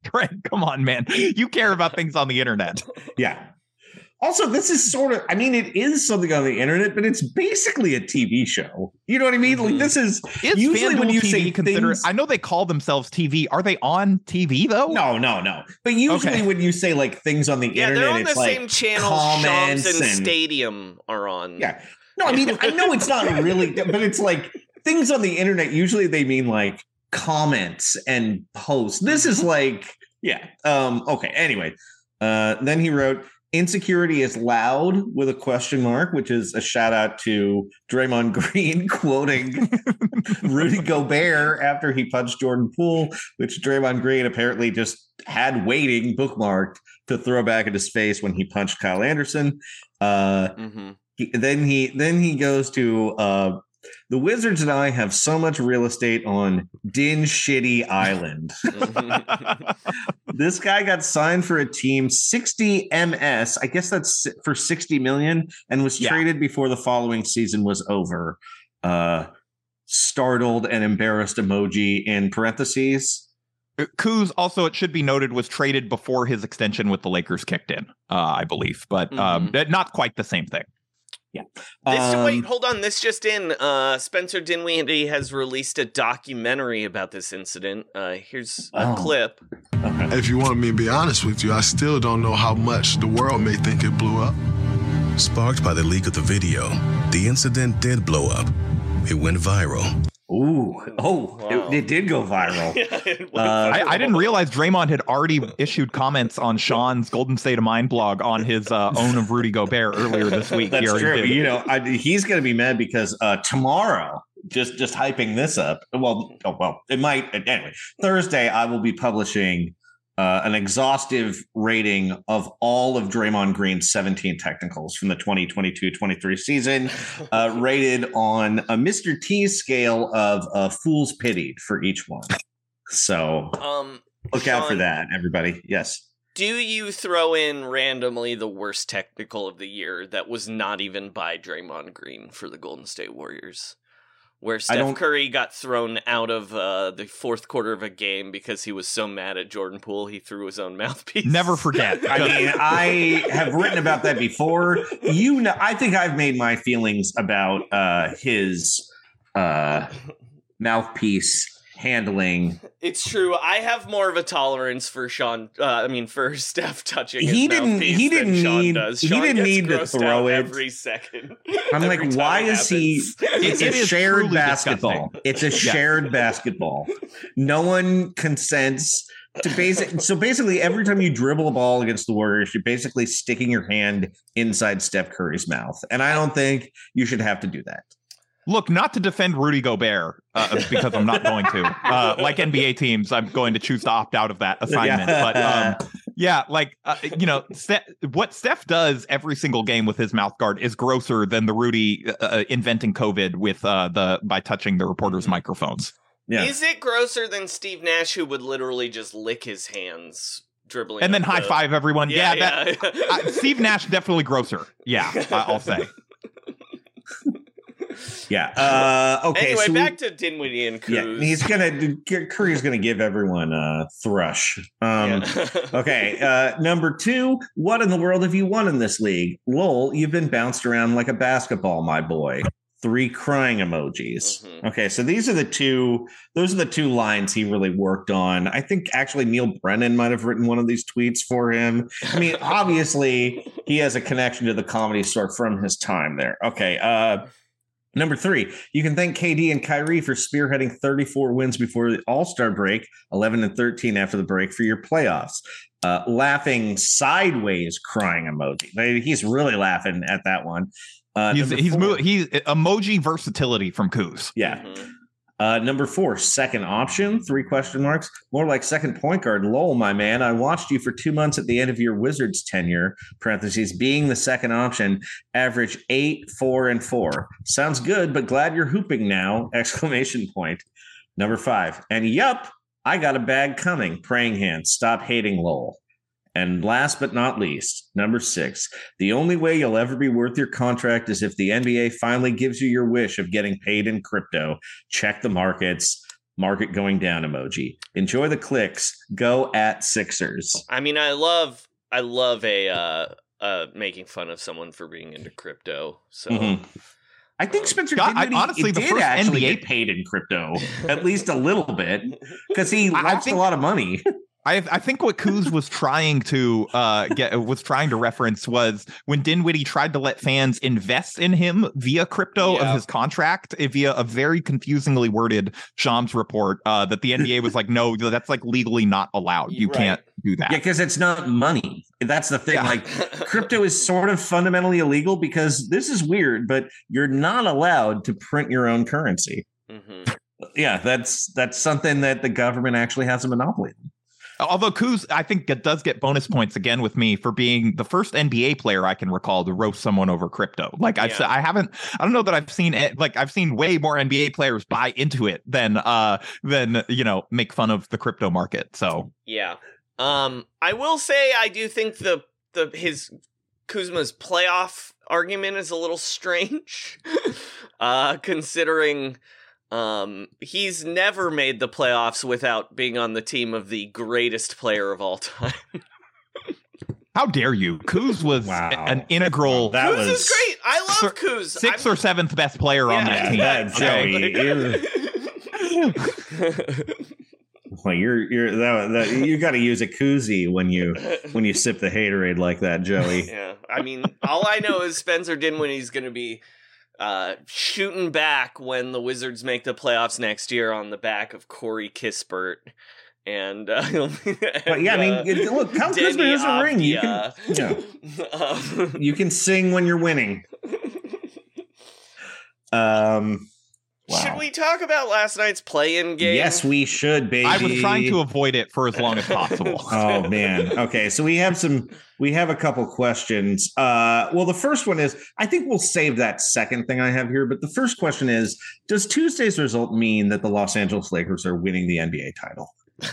Trent, come on, man. You care about things on the internet. Yeah. Also, this is sort of, I mean, it is something on the internet, but it's basically a T V show. You know what I mean? Like, this is Is usually when FanDuel you T V say considered, things. I know they call themselves T V. Are they on T V, though? No, no, no. But usually Okay. when you say like things on the Yeah, internet, they're on it's the like same channel comments Shams and, and Stadium are on. Yeah. No, I mean, I know it's not really, but it's like things on the internet. Usually they mean like comments and posts. This is like, yeah. Um, okay. Anyway, uh, then he wrote, insecurity is loud with a question mark, which is a shout out to Draymond Green quoting Rudy Gobert after he punched Jordan Poole, which Draymond Green apparently just had waiting bookmarked to throw back at his face when he punched Kyle Anderson. Uh, Mm-hmm. he, then he then he goes to uh, the Wizards and I have so much real estate on Din Shitty Island. This guy got signed for a team sixty M S. I guess that's for sixty million and was Yeah. traded before the following season was over. Uh, startled and embarrassed emoji in parentheses. Kuz, also, it should be noted, was traded before his extension with the Lakers kicked in, uh, I believe, but um, not quite the same thing. Yeah. This, Um, wait, hold on. This just in. Uh, Spencer Dinwiddie has released a documentary about this incident. Uh, here's a Oh. clip. If you want me to be honest with you, I still don't know how much the world may think it blew up. Sparked by the leak of the video, the incident did blow up. It went viral. Ooh, oh, Wow. it, it did go viral. It went Uh, I, I didn't realize Draymond had already issued comments on Sean's Golden State of Mind blog on his uh, own of Rudy Gobert earlier this week. That's He already true. did. You know, I, he's going to be mad because uh, tomorrow, just just hyping this up. Well, oh, well, it might anyway. Thursday, I will be publishing uh, an exhaustive rating of all of Draymond Green's seventeen technicals from the twenty twenty-two twenty-three season, uh, rated on a Mister T scale of uh, fool's pitied for each one. So Um, look out for Sean, that, everybody. Yes. Do you throw in randomly the worst technical of the year that was not even by Draymond Green for the Golden State Warriors? Where Steph don't- Curry got thrown out of uh, the fourth quarter of a game because he was so mad at Jordan Poole, he threw his own mouthpiece. Never forget. I mean, I have written about that before. You know, I think I've made my feelings about uh, his uh, mouthpiece handling. It's true. I have more of a tolerance for Sean. Uh, I mean, for Steph touching his He didn't- mouthpiece he than didn't Sean need- does. he Sean didn't gets need to grossed throw out it. every second. I'm Every like, time why it is he? happens. It's It a is shared truly basketball. disgusting. It's a Yeah. shared basketball. No one consents to basic. So basically, every time you dribble a ball against the Warriors, you're basically sticking your hand inside Steph Curry's mouth, and I don't think you should have to do that. Look, not to defend Rudy Gobert, uh, because I'm not going to. Uh, like N B A teams, I'm going to choose to opt out of that assignment. Yeah. But um, yeah, like, uh, you know, Ste- what Steph does every single game with his mouth guard is grosser than the Rudy uh, inventing COVID with uh, the by touching the reporters' microphones. Yeah. Is it grosser than Steve Nash, who would literally just lick his hands dribbling And then up high the- five everyone. Yeah, Yeah, that yeah. uh, Steve Nash definitely grosser. Yeah, I- I'll say. Yeah. Uh, okay. Anyway, so we- back to Dinwiddie and Yeah, Kuz. he's gonna Curry's gonna give everyone a thrush. Um, Yeah. okay, uh, number two. What in the world have you won in this league? Lol, you've been bounced around like a basketball, my boy. Three crying emojis. Mhm. Okay, so these are the two. Those are the two lines he really worked on. I think actually Neil Brennan might have written one of these tweets for him. I mean, obviously he has a connection to the Comedy Store from his time there. Okay. Uh, Number three, you can thank K D and Kyrie for spearheading thirty-four wins before the All-Star break, eleven and thirteen after the break for your playoffs. Uh, laughing sideways crying emoji. He's really laughing at that one. Uh, He's number he's four- mo- he's emoji versatility from Kuz. yeah. Mhm. Uh, number four, second option, three question marks. More like second point guard. Lol, my man. I watched you for two months at the end of your Wizards tenure, parentheses, being the second option, average eight, four, and four. Sounds good, but glad you're hooping now, exclamation point. Number five, and yup, I got a bag coming, praying hands. Stop hating, lol. And last but not least, number six, the only way you'll ever be worth your contract is if the N B A finally gives you your wish of getting paid in crypto. Check the markets. market going down emoji. Enjoy the clicks. Go at Sixers. I mean, I love I love a uh, uh, making fun of someone for being into crypto. So. Mm-hmm. I think Spencer God, Dinwiddie, I, honestly, it the did first actually N B A get paid in crypto, at least a little bit, because he I lost think- a lot of money. I I think what Kuz was trying to uh get was trying to reference was when Dinwiddie tried to let fans invest in him via crypto Yeah. of his contract eh, via a very confusingly worded Shams report uh that the N B A was like, no, that's like legally not allowed. You Right. can't do that. Yeah, because it's not money. That's the thing. Yeah. Like crypto is sort of fundamentally illegal because this is weird, but you're not allowed to print your own currency. Mm-hmm. Yeah, that's that's something that the government actually has a monopoly on. Although Kuz, I think it does get bonus points again with me for being the first N B A player I can recall to roast someone over crypto. Like I've, Yeah. I haven't, I don't know that I've seen it. Like I've seen way more N B A players buy into it than, uh, than you know, make fun of the crypto market. So Yeah. Um, I will say I do think the the his Kuzma's playoff argument is a little strange, uh, considering. Um, he's never made the playoffs without being on the team of the greatest player of all time. how dare you? Kuz was Wow. an integral That Kuz was is great. I love Kuz. sixth I'm- or seventh best player on that team. that Okay. Joey. Well, you're you're that, that you got to use a koozie when you when you sip the haterade like that, Joey. Yeah, I mean, all I know is Spencer Dinwiddie's going to be uh, shooting back when the Wizards make the playoffs next year on the back of Corey Kispert. And, uh, But yeah, I mean, and, it- look, Kyle Deni Kuzma has a ring. You can, Avdija. yeah, you can sing when you're winning. Um, wow. Should we talk about last night's play-in game? Yes, we should, baby. I was trying to avoid it for as long as possible. Oh man. Okay, so we have some we have a couple questions. Uh well, the first one is I think we'll save that second thing I have here, but the first question is, does Tuesday's result mean that the Los Angeles Lakers are winning the N B A title?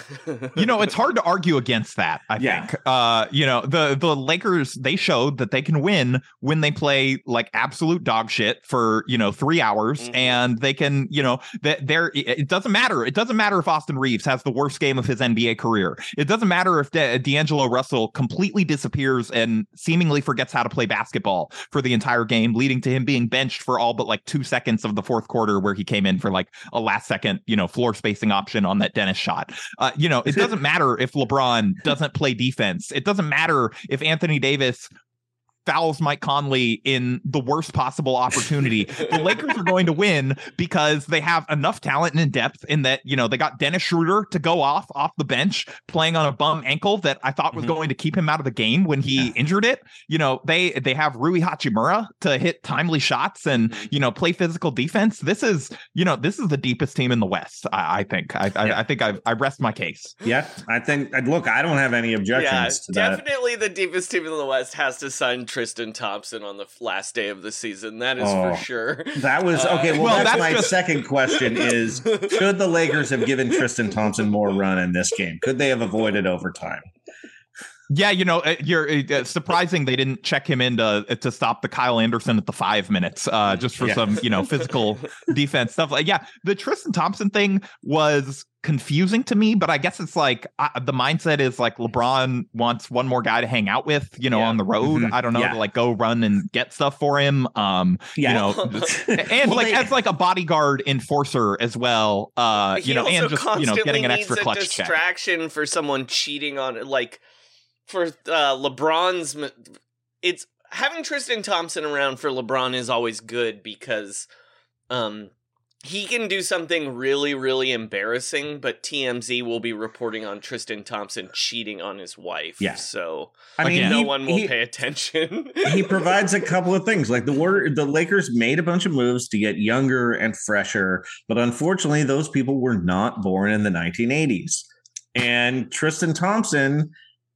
You know, it's hard to argue against that, I Yeah. think. Uh, you know, the the Lakers, they showed that they can win when they play like absolute dog shit for, you know, three hours Mhm. and they can, you know, that there it doesn't matter. It doesn't matter if Austin Reeves has the worst game of his N B A career. It doesn't matter if De- D'Angelo Russell completely disappears and seemingly forgets how to play basketball for the entire game, leading to him being benched for all but like two seconds of the fourth quarter where he came in for like a last second, you know, floor spacing option on that Dennis shot. Uh, you know, it doesn't matter if LeBron doesn't play defense. It doesn't matter if Anthony Davis fouls Mike Conley in the worst possible opportunity. The Lakers are going to win because they have enough talent and depth in that, you know, they got Dennis Schroeder to go off off the bench playing on a bum ankle that I thought was Mhm. going to keep him out of the game when he Yeah. injured it. You know, they they have Rui Hachimura to hit timely shots and, you know, play physical defense. This is, you know, this is the deepest team in the West, I, I think. I, I, Yeah. I think I've, I rest my case. Yeah, I think look, I don't have any Yeah, objections to that. definitely the deepest team in the West has to sign Tristan Thompson on the f- last day of the season. That is Oh, for sure. That was Uh, okay. Well, well, that's, that's my just- second question: is should the Lakers have given Tristan Thompson more run in this game? Could they have avoided overtime? Yeah, you know, uh, you're uh, surprising they didn't check him in to, to stop the Kyle Anderson at the five minutes, uh, just for Yeah. some, you know, physical defense stuff. Like, yeah, the Tristan Thompson thing was confusing to me, but I guess it's like uh, the mindset is like LeBron wants one more guy to hang out with, you know, Yeah. on the road. Mhm. I don't know, Yeah. to like go run and get stuff for him. Um, Yeah. you know, and Well, like they- as like a bodyguard enforcer as well. Uh, He you know, and also just you know constantly getting an needs extra a clutch check. distraction for someone cheating on it. Like for uh, LeBron's, m- it's having Tristan Thompson around for LeBron is always good because um he can do something really, really embarrassing, but T M Z will be reporting on Tristan Thompson cheating on his wife. Yeah. So I mean, Again, no he- one will he- pay attention. he provides a couple of things. Like the word, the Lakers made a bunch of moves to get younger and fresher, but unfortunately, those people were not born in the nineteen eighties. And Tristan Thompson,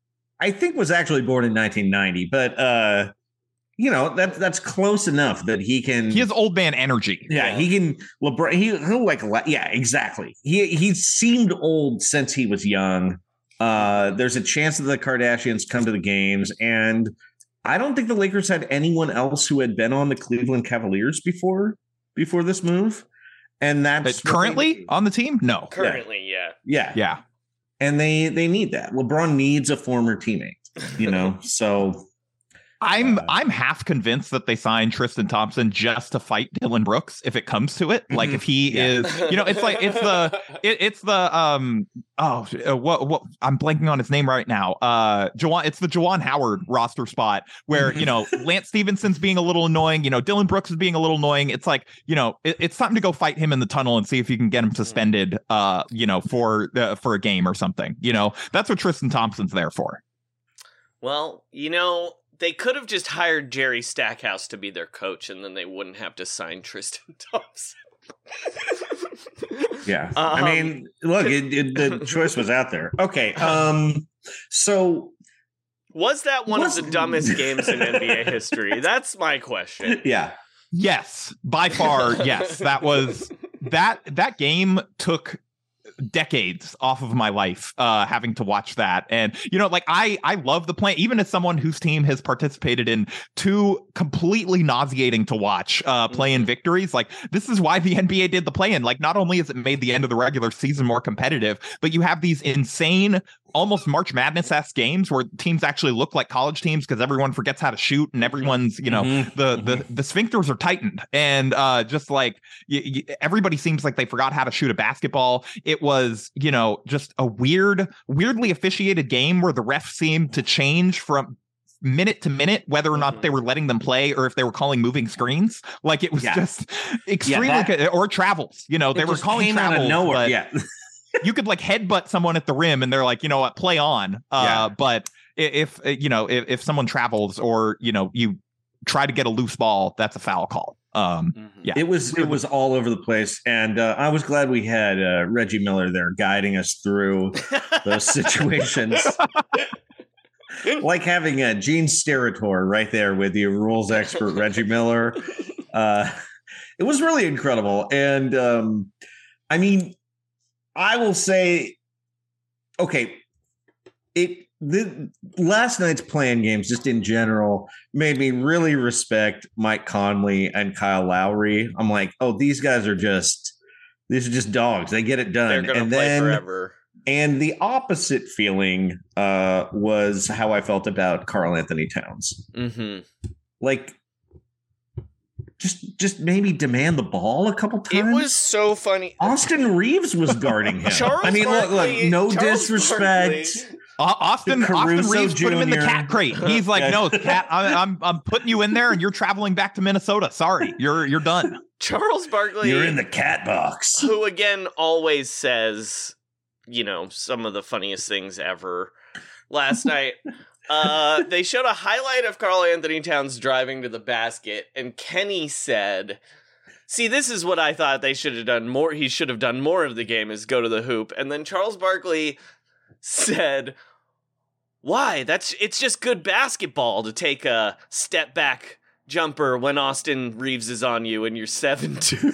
I think, was actually born in nineteen ninety, but uh, you know that that's close enough that he can. He has old man energy. Yeah, Yeah. he can. LeBron, he, he'll like. la- Yeah, exactly. He he seemed old since he was young. Uh, there's a chance that the Kardashians come to the games, and I don't think the Lakers had anyone else who had been on the Cleveland Cavaliers before before this move. And that's But currently on the team? No. Currently, yeah. Yeah. Yeah. And they they need that. LeBron needs a former teammate, you know. So I'm uh, I'm half convinced that they signed Tristan Thompson just to fight Dylan Brooks if it comes to it. Like if he yeah. is, you know, it's like it's the it, it's the um oh what what I'm blanking on his name right now. Uh, Juwan, it's the Juwan Howard roster spot where you know Lance Stevenson's being a little annoying. You know, Dylan Brooks is being a little annoying. It's like you know it, it's time to go fight him in the tunnel and see if you can get him suspended. Uh, you know, for uh, for a game or something. You know, that's what Tristan Thompson's there for. Well, you know. They could have just hired Jerry Stackhouse to be their coach, and then they wouldn't have to sign Tristan Thompson. yeah, um, I mean, look, it, it, the choice was out there. Okay, um, so was that one was... of the dumbest games in N B A history? That's my question. Yeah. Yes, by far. Yes, that was that. That game took decades off of my life uh having to watch that. And you know, like I I love the play, even as someone whose team has participated in two completely nauseating to watch uh play-in mm-hmm. victories. Like this is why the N B A did the play-in. Like not only has it made the end of the regular season more competitive, but you have these insane almost March Madness-esque games where teams actually look like college teams because everyone forgets how to shoot and everyone's, you know, mm-hmm. the, the the sphincters are tightened. And uh, just like y- y- everybody seems like they forgot how to shoot a basketball. It was, you know, just a weird, weirdly officiated game where the refs seemed to change from minute to minute whether or not they were letting them play or if they were calling moving screens. Like it was yeah. just extremely yeah, that, or travels, you know, they were calling travels out of nowhere. But yeah. You could like headbutt someone at the rim and they're like, you know what, play on. Uh, yeah. But if, you know, if, if someone travels or, you know, you try to get a loose ball, that's a foul call. Um, mm-hmm. Yeah, it was it was all over the place. And uh, I was glad we had uh, Reggie Miller there guiding us through those situations. Like having a Gene Steratore right there with you, rules expert Reggie Miller. Uh, it was really incredible. And um, I mean, I will say, okay, it the last night's playing games, just in general, made me really respect Mike Conley and Kyle Lowry. I'm like, oh, these guys are just these are just dogs. They get it done. They're gonna and play then, forever. And the opposite feeling uh, was how I felt about Karl Anthony Towns. Mm-hmm. Like. Just, just maybe demand the ball a couple times. It was so funny. Austin Reeves was guarding him. Charles I mean, Barkley, look, look, no Charles disrespect. Uh, Austin, Austin Reeves Junior put him in the cat crate. He's like, no, cat. I'm, I'm, I'm putting you in there, and you're traveling back to Minnesota. Sorry, you're, you're done. Charles Barkley, you're in the cat box. Who again always says, you know, some of the funniest things ever. Last night. Uh, they showed a highlight of Karl Anthony Towns driving to the basket, and Kenny said, see, this is what I thought they should have done more. He should have done more of the game is go to the hoop. And then Charles Barkley said, why? That's it's just good basketball to take a step back jumper when Austin Reeves is on you and you're seven two.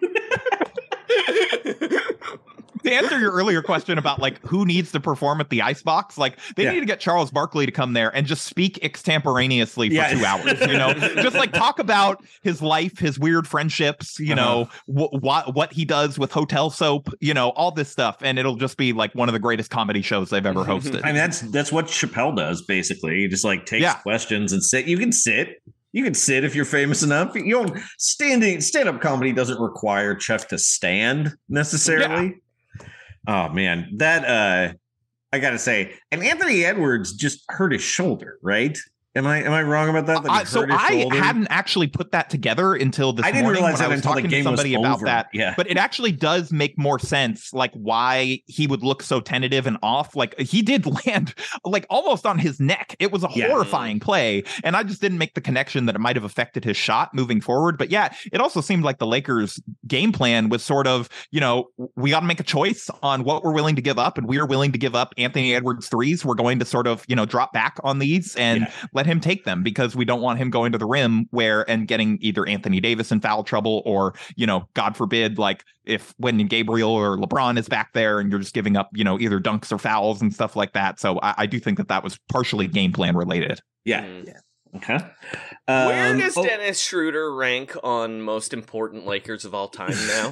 To answer your earlier question about like who needs to perform at the icebox, like they yeah. need to get Charles Barkley to come there and just speak extemporaneously for yeah. two hours, you know, just like talk about his life, his weird friendships, you uh-huh. know, wh- what what he does with hotel soap, you know, all this stuff. And it'll just be like one of the greatest comedy shows they've ever hosted. I mean, that's that's what Chappelle does, basically. He just like takes yeah. questions and sit. You can sit. You can sit if you're famous enough. You don't standing stand-up comedy doesn't require Chuck to stand necessarily. Yeah. Oh man, that uh I gotta say, and Anthony Edwards just hurt his shoulder, right? Am I am I wrong about that? that uh, so I shoulder? hadn't actually put that together until this I didn't morning realize when that I was until talking the game to somebody was about over. that. Yeah. But it actually does make more sense, like why he would look so tentative and off. Like he did land like almost on his neck. It was a yeah. horrifying play, and I just didn't make the connection that it might have affected his shot moving forward. But yeah, it also seemed like the Lakers' game plan was sort of, you know, we got to make a choice on what we're willing to give up, and we are willing to give up Anthony Edwards threes. We're going to sort of, you know, drop back on these and yeah. let him take them because we don't want him going to the rim where and getting either Anthony Davis in foul trouble or, you know, God forbid, like if when Gabriel or LeBron is back there and you're just giving up, you know, either dunks or fouls and stuff like that. So I, I do think that that was partially game plan related. Yeah. yeah. Okay. Where Um, does oh, Dennis Schroeder rank on most important Lakers of all time now?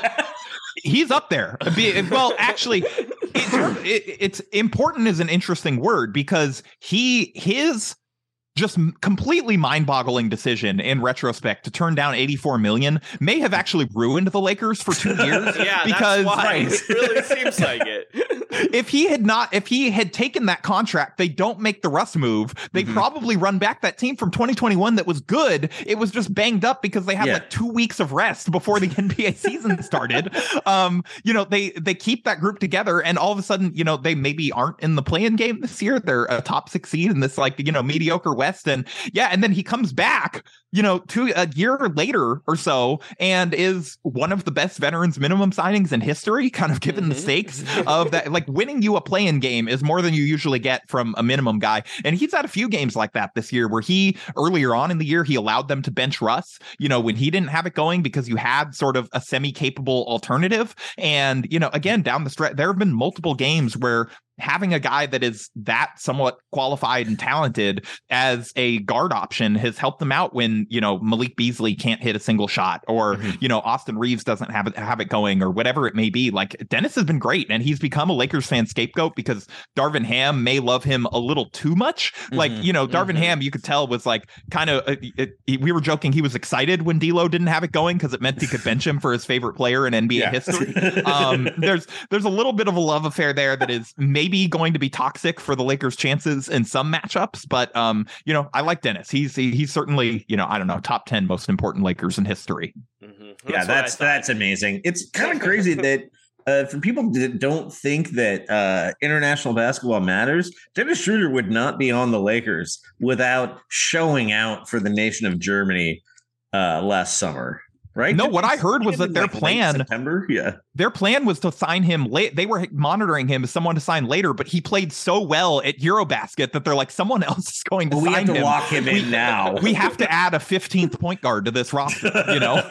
He's up there. Be- Well, actually, it's, it, it's important is an interesting word because he his just completely mind-boggling decision in retrospect to turn down eighty-four million may have actually ruined the Lakers for two years. Yeah, because that's why. It really seems like it. If he had not, if he had taken that contract, they don't make the Russ move. They Mm-hmm. probably run back that team from twenty twenty-one that was good. It was just banged up because they had Yeah. like two weeks of rest before the N B A season started. Um, you know, they they keep that group together, and all of a sudden, you know, they maybe aren't in the play-in game this year. They're a top six seed in this like you know mediocre West, and yeah, and then he comes back, you know, two a year later or so, and is one of the best veterans minimum signings in history. Kind of given the stakes of that, like winning you a play-in game is more than you usually get from a minimum guy, and he's had a few games like that this year where he earlier on in the year he allowed them to bench Russ, you know, when he didn't have it going because you had sort of a semi-capable alternative, and you know, again down the stretch there have been multiple games where having a guy that is that somewhat qualified and talented as a guard option has helped them out when, you know, Malik Beasley can't hit a single shot or, mm-hmm. you know, Austin Reeves doesn't have it, have it going or whatever it may be. Like Dennis has been great and he's become a Lakers fan scapegoat because Darvin Ham may love him a little too much. Mm-hmm. Like, you know, Darvin mm-hmm. Ham, you could tell was like kind of, uh, it, it, we were joking. He was excited when D'Lo didn't have it going because it meant he could bench him for his favorite player in N B A yeah. history. Um, there's, there's a little bit of a love affair there that is maybe maybe going to be toxic for the Lakers' chances in some matchups, but um, you know, I like Dennis. He's he, he's certainly, you know, I don't know, top ten most important Lakers in history. Mm-hmm. That's yeah, that's that's amazing. It's kind of crazy that uh, for people that don't think that uh, international basketball matters, Dennis Schroeder would not be on the Lakers without showing out for the nation of Germany uh, last summer. Right? No, what I heard was that their like plan, September, yeah, their plan was to sign him late. They were monitoring him as someone to sign later, but he played so well at Eurobasket that they're like, someone else is going to well, sign him. We have to him. lock him in we, now. We have to add a fifteenth point guard to this roster, you know?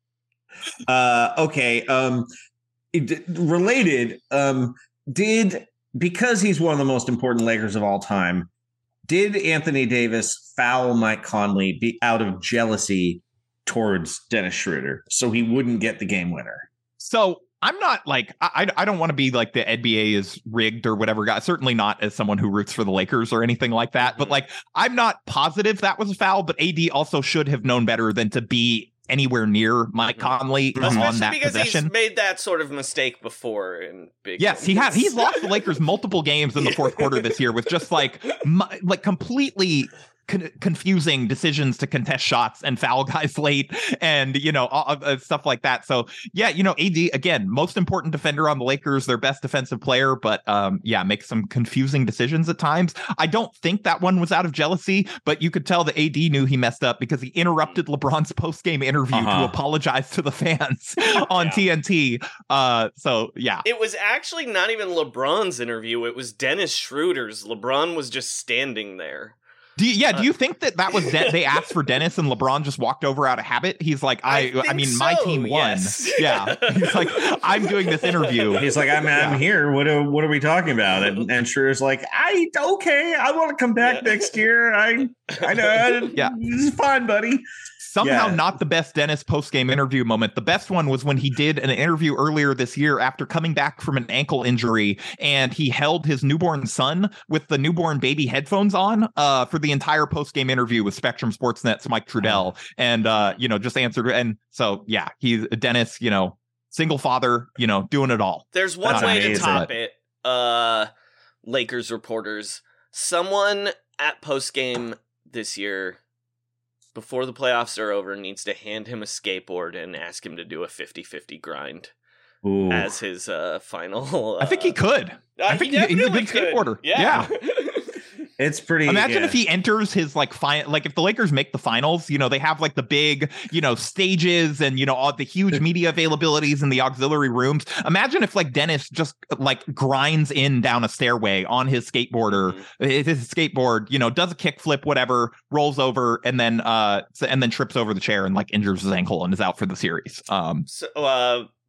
uh, okay. Um, it, related, um, did, because he's one of the most important Lakers of all time, did Anthony Davis foul Mike Conley be out of jealousy towards Dennis Schroeder so he wouldn't get the game winner? So I'm not like, I, I don't want to be like the N B A is rigged or whatever guy, certainly not as someone who roots for the Lakers or anything like that. Mm-hmm. But like, I'm not positive that was a foul, but A D also should have known better than to be anywhere near Mike Conley mm-hmm. on that because possession. He's made that sort of mistake before in big yes games. he has he's lost the Lakers multiple games in the fourth quarter this year with just like like completely Con- confusing decisions to contest shots and foul guys late and, you know, uh, uh, stuff like that. So, yeah, you know, A D, again, most important defender on the Lakers, their best defensive player, but um, yeah, makes some confusing decisions at times. I don't think that one was out of jealousy, but you could tell that A D knew he messed up because he interrupted LeBron's post-game interview uh-huh. to apologize to the fans on yeah. T N T. Uh, so, yeah. It was actually not even LeBron's interview. It was Dennis Schroeder's. LeBron was just standing there. Do you, yeah, do you think that that was De- they asked for Dennis and LeBron just walked over out of habit? He's like, I, I, I mean, so, my team won. Yes. Yeah, he's like, I'm doing this interview. He's like, I'm, yeah. I'm here. What are, what are we talking about? And, and Schroeder's like, I okay, I want to come back yeah. next year. I, I know, yeah, this is fine, buddy. Somehow yeah. not the best Dennis post-game interview moment. The best one was when he did an interview earlier this year after coming back from an ankle injury, and he held his newborn son with the newborn baby headphones on uh, for the entire post-game interview with Spectrum Sportsnet's Mike Trudell, and uh, you know, just answered. And so, yeah, he's Dennis, you know, single father, you know, doing it all. There's one That's way amazing. to top it. Uh, Lakers reporters, someone at post-game this year, before the playoffs are over, needs to hand him a skateboard and ask him to do a fifty-fifty grind Ooh. as his uh, final. Uh, I think he could. Uh, I think he he, he's a good could. skateboarder. Yeah. yeah. It's pretty. Imagine yeah. if he enters his like fine, like if the Lakers make the finals, you know, they have like the big, you know, stages and, you know, all the huge media availabilities in the auxiliary rooms. Imagine if like Dennis just like grinds in down a stairway on his skateboarder, mm-hmm. his skateboard, you know, does a kick flip, whatever, rolls over and then uh and then trips over the chair and like injures his ankle and is out for the series. Um, so uh,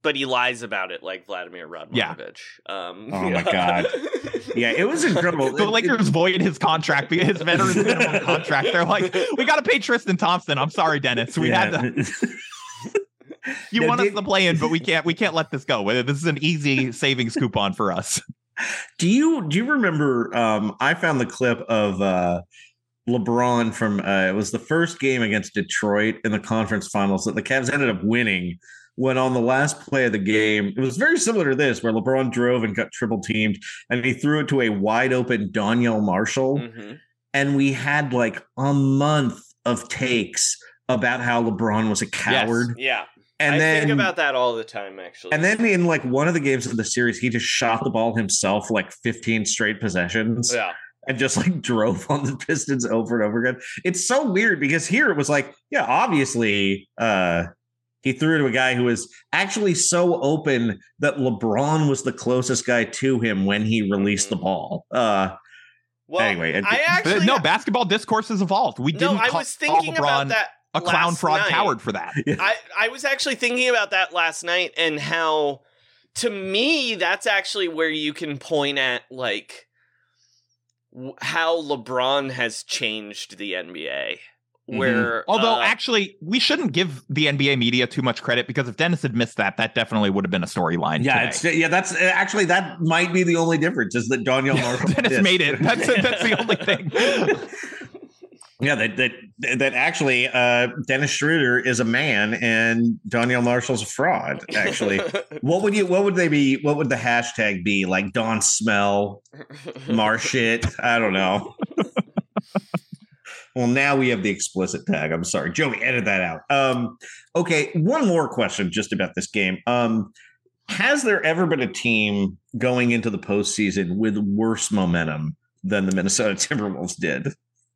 but he lies about it like Vladimir Radmanovich. Yeah. Um, oh my god. Yeah, it was incredible. The Lakers void his contract, his veteran minimum contract. They're like, we got to pay Tristan Thompson. I'm sorry, Dennis. We yeah. had to. You no, want did, us to play in, but we can't. We can't let this go. This is an easy savings coupon for us. Do you do you remember? Um, I found the clip of uh, LeBron from. Uh, it was the first game against Detroit in the conference finals that the Cavs ended up winning. When on the last play of the game, it was very similar to this, where LeBron drove and got triple teamed, and he threw it to a wide open Donyell Marshall, mm-hmm. and we had like a month of takes about how LeBron was a coward. Yes. Yeah. And I then, think about that all the time, actually. And then in like one of the games of the series, he just shot the ball himself like fifteen straight possessions. Yeah. And just like drove on the Pistons over and over again. It's so weird because here it was like, yeah, obviously uh, he threw to a guy who was actually so open that LeBron was the closest guy to him when he released mm-hmm. the ball. Uh, well, anyway, I actually no basketball discourse has evolved. We didn't. No, I call, was thinking call LeBron about that. A clown last fraud night. coward for that. Yeah. I, I was actually thinking about that last night and how, to me, that's actually where you can point at, like, w- how LeBron has changed the N B A. Where, mm-hmm. Although, uh, actually, we shouldn't give the N B A media too much credit because if Dennis had missed that, that definitely would have been a storyline. Yeah, today. it's, yeah, that's actually that might be the only difference is that Donyell Marshall Dennis made it. That's that's the only thing. Yeah, that that that actually uh, Dennis Schroeder is a man and Donyell Marshall's a fraud. Actually, what would you? What would they be? What would the hashtag be? Like Don Smell, Marshit? I don't know. Well, now we have the explicit tag. I'm sorry, Joey, edit that out. Um, okay, one more question just about this game. Um, has there ever been a team going into the postseason with worse momentum than the Minnesota Timberwolves did?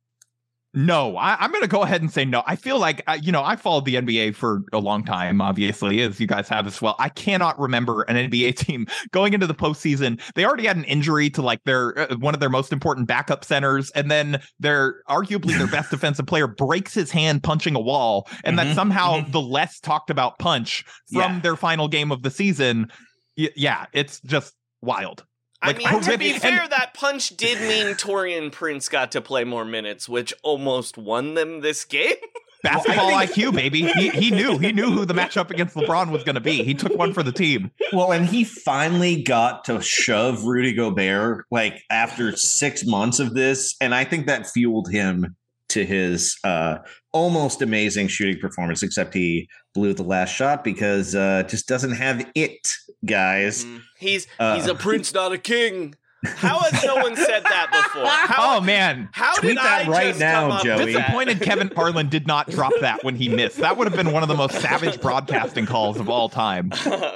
No, I, I'm going to go ahead and say no. I feel like, uh, you know, I followed the N B A for a long time, obviously, as you guys have as well. I cannot remember an N B A team going into the postseason. They already had an injury to like their uh, one of their most important backup centers. And then their arguably their best defensive player breaks his hand punching a wall. And mm-hmm. that somehow the less talked about punch from yeah. their final game of the season. Y- yeah, it's just wild. Like, I mean, to be fair, and, that punch did mean Taurean Prince got to play more minutes, which almost won them this game. Basketball well, I think, I Q, baby. He he knew. He knew who the matchup against LeBron was going to be. He took one for the team. Well, and he finally got to shove Rudy Gobert, like, after six months of this, and I think that fueled him to his uh, almost amazing shooting performance, except he blew the last shot because uh, just doesn't have it, guys. Mm-hmm. He's uh, he's a prince, not a king. How has no one said that before? How, oh man, how tweet did that I right just now, come up Joey. Disappointed Kevin Harlan did not drop that when he missed. That would have been one of the most savage broadcasting calls of all time.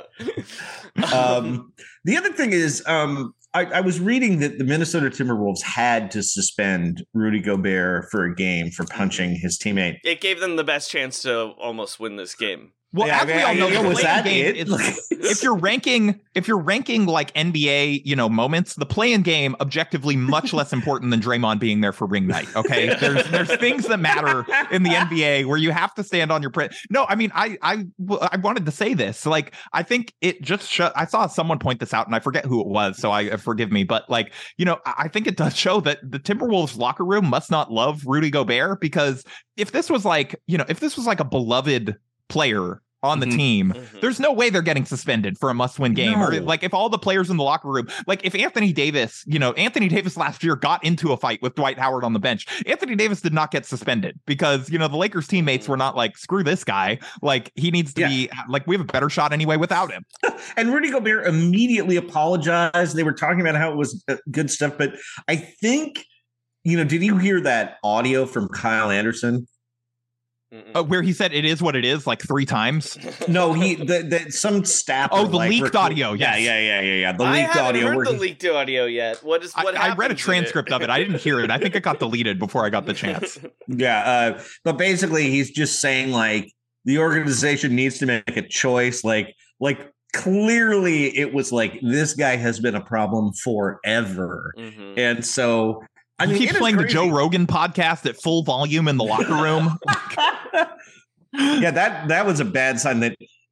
um, the other thing is, um, I, I was reading that the Minnesota Timberwolves had to suspend Rudy Gobert for a game for punching his teammate. It gave them the best chance to almost win this game. Well, yeah, as we all know, yeah, the was that game, it? It's, if you're ranking, if you're ranking like N B A, you know, moments, the play-in game objectively much less important than Draymond being there for ring night. Okay, there's there's things that matter in the N B A where you have to stand on your print. No, I mean, I I I wanted to say this. Like, I think it just show, I saw someone point this out, and I forget who it was, so I forgive me. But like, you know, I think it does show that the Timberwolves locker room must not love Rudy Gobert, because if this was like, you know, if this was like a beloved player on the mm-hmm. team, mm-hmm. there's no way they're getting suspended for a must-win game. No. Or like if all the players in the locker room, like if Anthony Davis, you know, Anthony Davis last year got into a fight with Dwight Howard on the bench. Anthony Davis did not get suspended because, you know, the Lakers teammates were not like, screw this guy. Like he needs to yeah. be like, we have a better shot anyway without him. And Rudy Gobert immediately apologized. They were talking about how it was good stuff, but I think, you know, did you hear that audio from Kyle Anderson? Uh, where he said it is what it is like three times. No, he the, the some staff. Oh, the like, leaked record- audio. Yes. Yeah, yeah, yeah, yeah, yeah. The I leaked haven't audio. heard the he- leaked audio yet. What is what? I, I read a transcript of it. I didn't hear it. I think it got deleted before I got the chance. Yeah, uh, but basically, he's just saying like the organization needs to make a choice. Like, like clearly, it was like this guy has been a problem forever, mm-hmm. and so. I mean, he keeps playing the Joe Rogan podcast at full volume in the locker room. Yeah, that that was a bad sign. That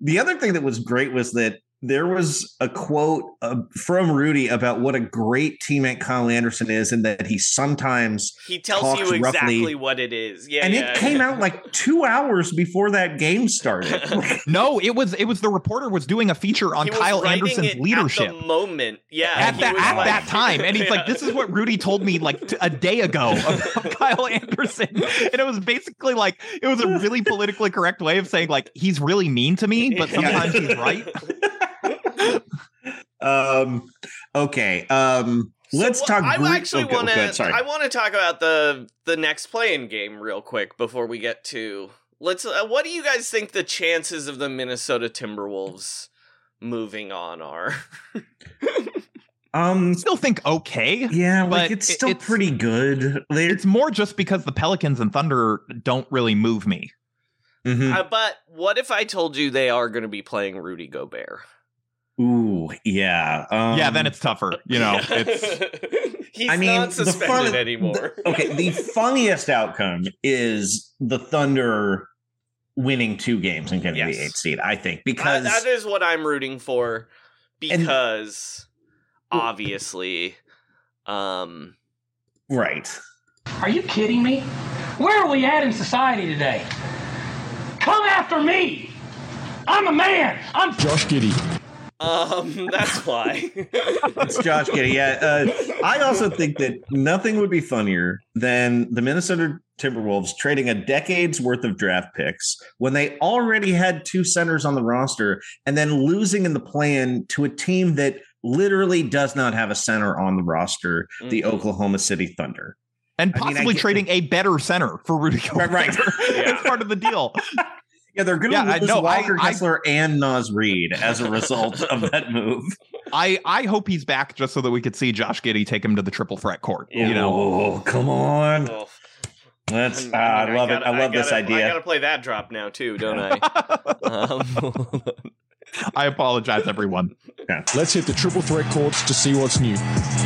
the other thing that was great was that there was a quote uh, from Rudy about what a great teammate Kyle Anderson is, and that he sometimes he tells talks you exactly roughly. what it is. Yeah, and yeah, it came yeah. out like two hours before that game started. No, it was it was the reporter was doing a feature on He was Kyle writing Anderson's it leadership at the moment. Yeah, at he that was at like- that time, and he's Yeah. like, "This is what Rudy told me like t- a day ago about Kyle Anderson," and it was basically like it was a really politically correct way of saying like he's really mean to me, but sometimes he's right. um. Okay. Um. Let's So, talk. I Gre- actually okay, want okay, to. sorry. I want to talk about the the next play-in game real quick before we get to. Let's. Uh, what do you guys think the chances of the Minnesota Timberwolves moving on are? Um, still think okay. Yeah, but like it's still it's, pretty good. They're, It's more just because the Pelicans and Thunder don't really move me. Mhm. Uh, but what if I told you they are going to be playing Rudy Gobert? Ooh, yeah. Um, Yeah, then it's tougher. You know, it's He's I mean, not the suspended fun- anymore. the- okay, the funniest outcome is the Thunder winning two games and getting Yes. the eighth seed. I think Uh, because that is what I'm rooting for, because obviously, um, right. Are you kidding me? Where are we at in society today? Come after me! I'm a man! I'm Josh Giddey. Um, that's why. It's Josh Giddey. Yeah. Uh, I also think that nothing would be funnier than the Minnesota Timberwolves trading a decade's worth of draft picks when they already had two centers on the roster and then losing in the play-in to a team that literally does not have a center on the roster, the Mhm. Oklahoma City Thunder. and I mean, I possibly get- trading a better center for Rudy Gobert. Right, right. It's part of the deal. Yeah, they're going to Yeah, I lose know. Walker I- I- Kessler and Naz Reid as a result of that move. I I hope he's back just so that we could see Josh Giddey take him to the triple threat court. Yeah. You know, Oh, come on. Oh, That's, I'm- ah, I mean, love it. gotta- I love this gotta- I idea. gotta play that drop now too, don't I? um, I apologize, everyone. Let's hit the triple threat courts to see what's new.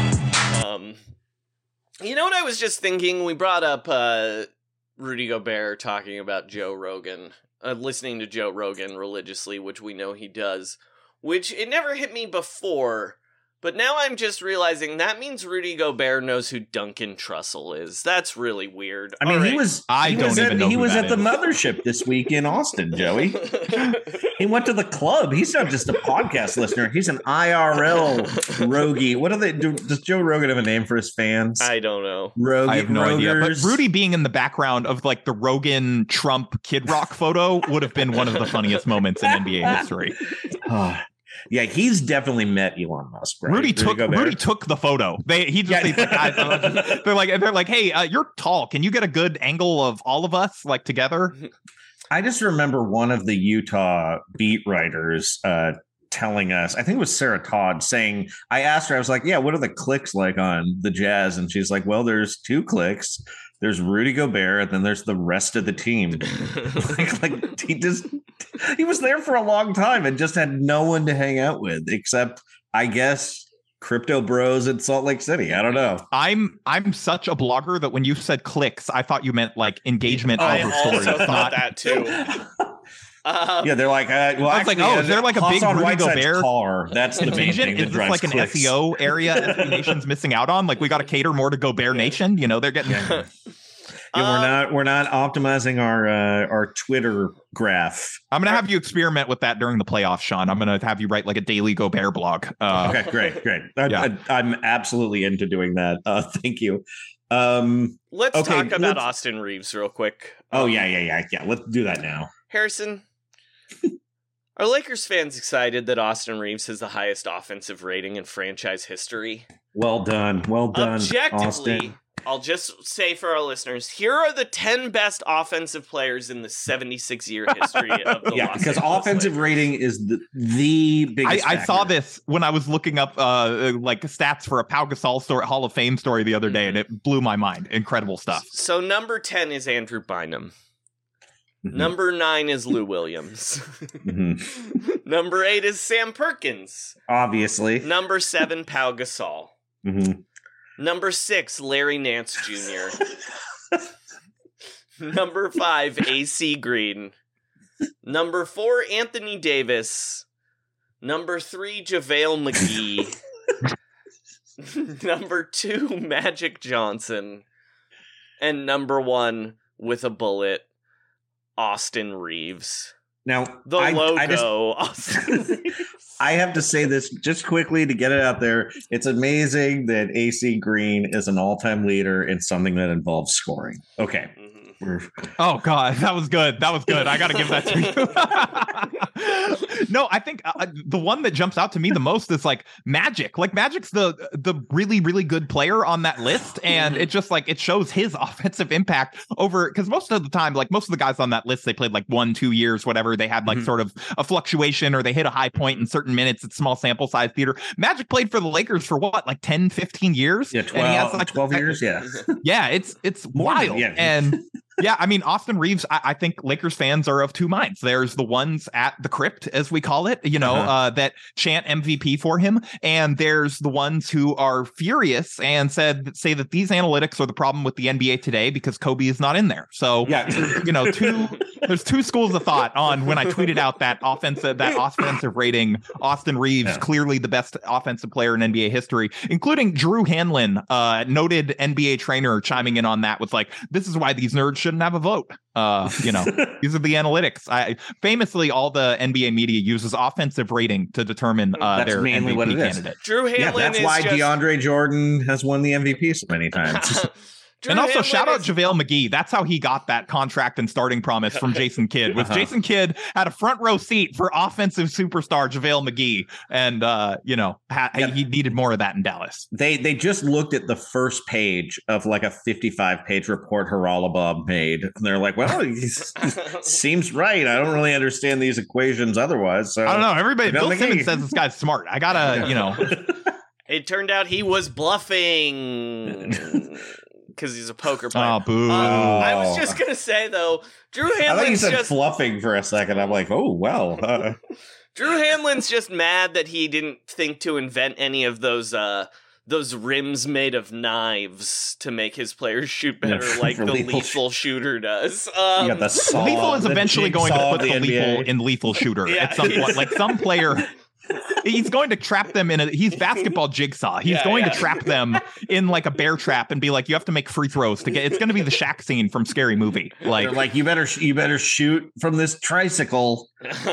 um, you know what I was just thinking? We brought up uh, Rudy Gobert talking about Joe Rogan, uh, listening to Joe Rogan religiously, which we know he does. Which it never hit me before. But now I'm just realizing that means Rudy Gobert knows who Duncan Trussell is. That's really weird. I mean, All he right. was. I he don't was even at, know He who was that at the is. mothership this week in Austin, Joey. He went to the club. He's not just a podcast listener. He's an I R L Rogie. What do they do? Does Joe Rogan have a name for his fans? I don't know. Rogie, I have no idea. But Rogers? Rudy being in the background of like the Rogan Trump Kid Rock photo would have been one of the funniest moments in N B A history. Ah, yeah, he's definitely met Elon Musk. Right? Rudy took Gobert? Rudy took the photo. They he just Yeah. he's like, "Guys, uh," they're like they're like, hey, uh, you're tall. Can you get a good angle of all of us like together? I just remember one of the Utah beat writers uh, telling us, I think it was Sarah Todd, saying, I asked her, I was like, yeah, what are the clicks like on the Jazz? And she's like, well, there's two clicks. There's Rudy Gobert, and then there's the rest of the team. like, like he just he was there for a long time and just had no one to hang out with, except I guess crypto bros in Salt Lake City. I don't know. I'm I'm such a blogger that when you said clicks, I thought you meant like engagement I over also stories. thought Not, that too. Um, Yeah, they're like, uh, well, I was like, actually, oh, is there like a big Hassan Rudy Whiteside's Gobert car? That's the main contingent? thing that Is this drives like an clicks. S E O area S B Nation's missing out on? Like we got to cater more to Gobert Nation. You know, they're getting. Yeah, we're Um, not we're not optimizing our uh, our Twitter graph. I'm gonna have you experiment with that during the playoffs, Sean. I'm gonna have you write like a daily Gobert blog. Uh, Okay, great, great. I, Yeah. I, I'm absolutely into doing that. Uh, thank you. Um, Let's Okay, talk about let's- Austin Reeves real quick. oh Um, yeah, yeah, yeah, yeah. Let's do that now. Harrison, are Lakers fans excited that Austin Reeves has the highest offensive rating in franchise history? Well done, well done, Objectively, Austin. I'll just say for our listeners, here are the ten best offensive players in the seventy-six year history of the Yeah, Los because Angeles offensive Lakers. rating is the the I, biggest. I saw factor. this when I was looking up uh, like stats for a Pau Gasol story, Hall of Fame story the other day, and it blew my mind. Incredible stuff. So number ten is Andrew Bynum. Mhm. Number nine is Lou Williams. Mhm. Number eight is Sam Perkins. Obviously. Number seven, Pau Gasol. Mhm. Number six, Larry Nance Junior Number five, A C Green. Number four, Anthony Davis. Number three, JaVale McGee. Number two, Magic Johnson. And number one, with a bullet, Austin Reeves. Now, the I, logo, I just, Austin Reeves. I have to say this just quickly to get it out there. It's amazing that A C Green is an all-time leader in something that involves scoring. Okay. Mm-hmm. Oh God, that was good. That was good. I got to give that to you. No, I think uh, the one that jumps out to me the most is like Magic. Like Magic's the the really really good player on that list, and it just like it shows his offensive impact over because most of the time, like most of the guys on that list, they played like one two years, whatever. They had like mm-hmm. sort of a fluctuation or they hit a high point in certain minutes. It's small sample size theater. Magic played for the Lakers for what, like ten, fifteen years? Yeah, twelve, and he has like twelve years. Yeah, yeah, it's it's More wild than, yeah. and. Yeah, I mean, Austin Reeves, I, I think Lakers fans are of two minds. There's the ones at the crypt, as we call it, you know, uh-huh. uh, that chant M V P for him. And there's the ones who are furious and said say that these analytics are the problem with the N B A today because Kobe is not in there. So, yeah. you know, two there's two schools of thought on when I tweeted out that offensive that offensive rating. Austin Reeves, yeah. clearly the best offensive player in N B A history, including Drew Hanlon, uh, noted N B A trainer, chiming in on that with like, this is why these nerds shouldn't have a vote. Uh, you know, these are the analytics. I famously, all the N B A media uses offensive rating to determine uh, that's their mainly M V P what it candidate. is. Drew Hanlon yeah, that's is why just... DeAndre Jordan has won the M V P so many times. Drew and also Hanlon shout out is... JaVale McGee. That's how he got that contract and starting promise from Jason Kidd. Was uh-huh. Jason Kidd had a front row seat for offensive superstar JaVale McGee, and uh, you know ha- yeah. he needed more of that in Dallas. They they just looked at the first page of like a fifty-five page report Haralabob made, and they're like, "Well, he seems right. I don't really understand these equations otherwise." So I don't know. Everybody, Bill McGee. Simmons says this guy's smart. I gotta, you know. It turned out he was bluffing. Because he's a poker player. Oh, boo. Uh, I was just going to say, though, Drew Hanlon's I thought you said just... fluffing for a second. I'm like, oh, well. Uh. Drew Hanlon's just mad that he didn't think to invent any of those uh, those rims made of knives to make his players shoot better yeah, like the lethal, lethal shooter does. Um, yeah, the saw, lethal is the eventually going to put the, the lethal in lethal shooter yeah, at some point. Like some player... He's going to trap them in a he's basketball jigsaw. He's yeah, going yeah. to trap them in like a bear trap and be like, you have to make free throws to get it's going to be the Shaq scene from Scary Movie. Like, They're like you better you better shoot from this tricycle.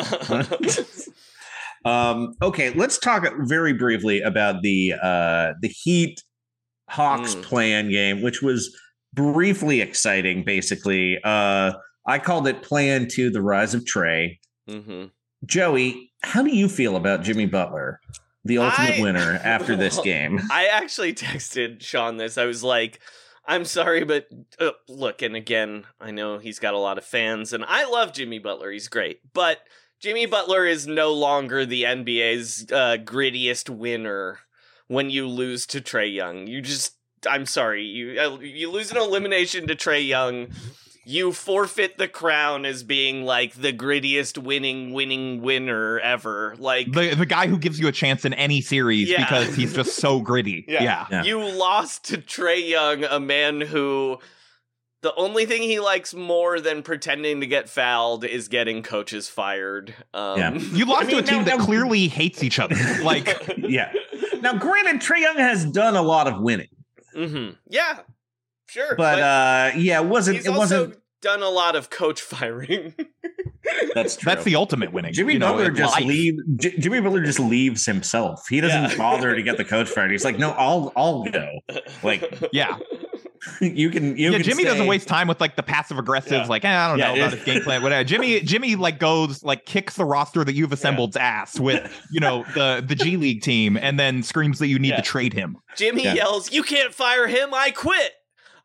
um, okay, let's talk very briefly about the uh, the Heat Hawks mm. play-in game, which was briefly exciting. Basically, uh, I called it play-in to the rise of Trae. Mm-hmm. Joey, how do you feel about Jimmy Butler, the ultimate I, winner, after this game? I actually texted Sean this. I was like, I'm sorry, but uh, look, and again, I know he's got a lot of fans, and I love Jimmy Butler. He's great. But Jimmy Butler is no longer the N B A's uh, grittiest winner when you lose to Trae Young. You just, I'm sorry, you uh, you lose an elimination to Trae Young. You forfeit the crown as being like the grittiest winning winning winner ever. Like the the guy who gives you a chance in any series yeah. because he's just so gritty. Yeah. Yeah. yeah. You lost to Trae Young, a man who the only thing he likes more than pretending to get fouled is getting coaches fired. Um, yeah. You lost I mean, to a team now, that now, clearly hates each other. Like yeah. Now granted, Trae Young has done a lot of winning. Mm-hmm. Yeah. Sure, but, but uh, yeah, it wasn't. He's it also wasn't done a lot of coach firing. That's true. That's the ultimate winning. Jimmy you know, Butler just life. leave. J- Jimmy Butler just leaves himself. He doesn't yeah. bother to get the coach fired. He's like, no, I'll I'll go. Like, yeah. You can. You yeah, can Jimmy say, doesn't waste time with like the passive aggressive. Yeah. Like, eh, I don't know yeah, about his game plan. Whatever. Jimmy, Jimmy, like goes like kicks the roster that you've assembled's yeah. ass with, you know, the the G League team, and then screams that you need yeah. to trade him. Jimmy yeah. yells, "You can't fire him! I quit."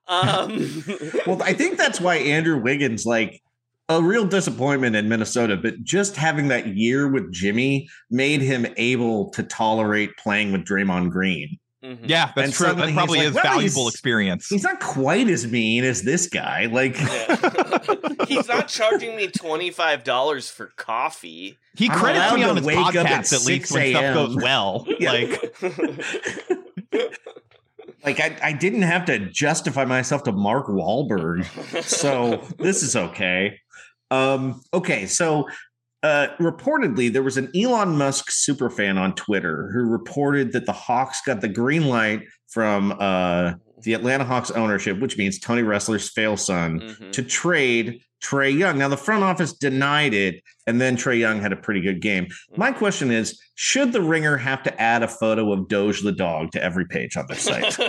Um. Well, I think that's why Andrew Wiggins, like a real disappointment in Minnesota, but just having that year with Jimmy made him able to tolerate playing with Draymond Green. Mm-hmm. Yeah, that's and true. That probably like, is well, valuable experience. He's not quite as mean as this guy. Like, yeah. He's not charging me twenty-five dollars for coffee. He I'm credits me on his podcast at least when stuff goes well. Yeah. Like. Like, I, I didn't have to justify myself to Mark Wahlberg, so this is okay. Um, okay, so uh, reportedly there was an Elon Musk superfan on Twitter who reported that the Hawks got the green light from uh, the Atlanta Hawks ownership, which means Tony Ressler's fail son, mm-hmm. to trade Trae Young. Now, the front office denied it, and then Trae Young had a pretty good game. My question is, should the Ringer have to add a photo of Doge the dog to every page on their site?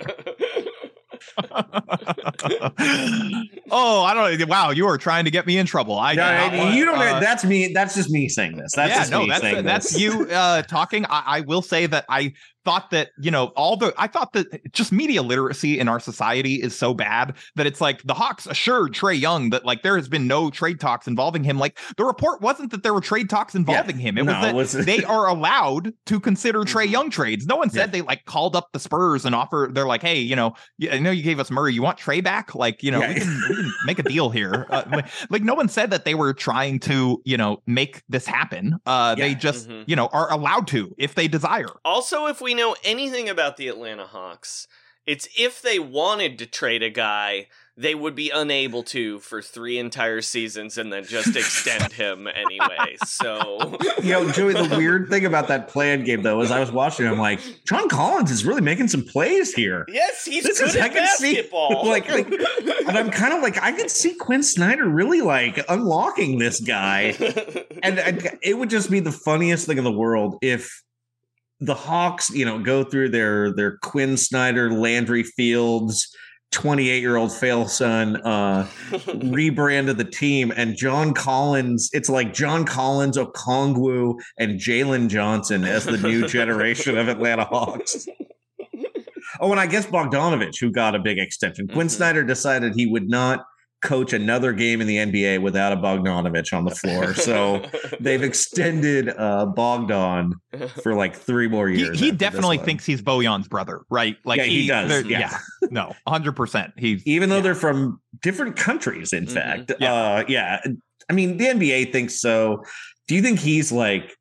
Oh, I don't know. Wow, you are trying to get me in trouble. I, no, I, I you don't. Uh, that's me. That's just me saying this. That's yeah, just no, me that's saying that's this. you uh, talking. I, I will say that I thought that, you know, all the I thought that just media literacy in our society is so bad that it's like the Hawks assured Trae Young that like there has been no trade talks involving him. Like the report wasn't that there were trade talks involving yeah, him. It no, was that it was... they are allowed to consider Trae Young trades. No one said yeah. they like called up the Spurs and offer. They're like, hey, you know, I know you gave us Murray. You want Trae back? Like, you know, yeah. we, can, we can make a deal here. Uh, like, like no one said that they were trying to, you know, make this happen. Uh, yeah. They just, mm-hmm. you know, are allowed to if they desire. Also, if we know anything about the Atlanta Hawks, it's if they wanted to trade a guy, they would be unable to for three entire seasons and then just extend him anyway. So, you know, Joey, the weird thing about that play-in game, though, is I was watching, I'm like, John Collins is really making some plays here. Yes, he's this good is, at basketball. See, like, like, and I'm kind of like, I could see Quinn Snyder really like unlocking this guy. And I, it would just be the funniest thing in the world if the Hawks, you know, go through their their Quinn Snyder, Landry Fields, twenty-eight-year-old fail son, uh, rebranded the team, and John Collins, it's like John Collins, Okongwu, and Jalen Johnson as the new generation of Atlanta Hawks. Oh, and I guess Bogdanovich, who got a big extension. Quinn mm-hmm. Snyder decided he would not coach another game in the N B A without a Bogdanovich on the floor. So they've extended uh, Bogdan for like three more years. He, he definitely thinks he's Bojan's brother, right? Like yeah, he, he does. Yeah. yeah. No, one hundred percent. He's Even though yeah. they're from different countries, in mm-hmm. fact. Yeah. Uh, yeah. I mean, the N B A thinks so. Do you think he's like,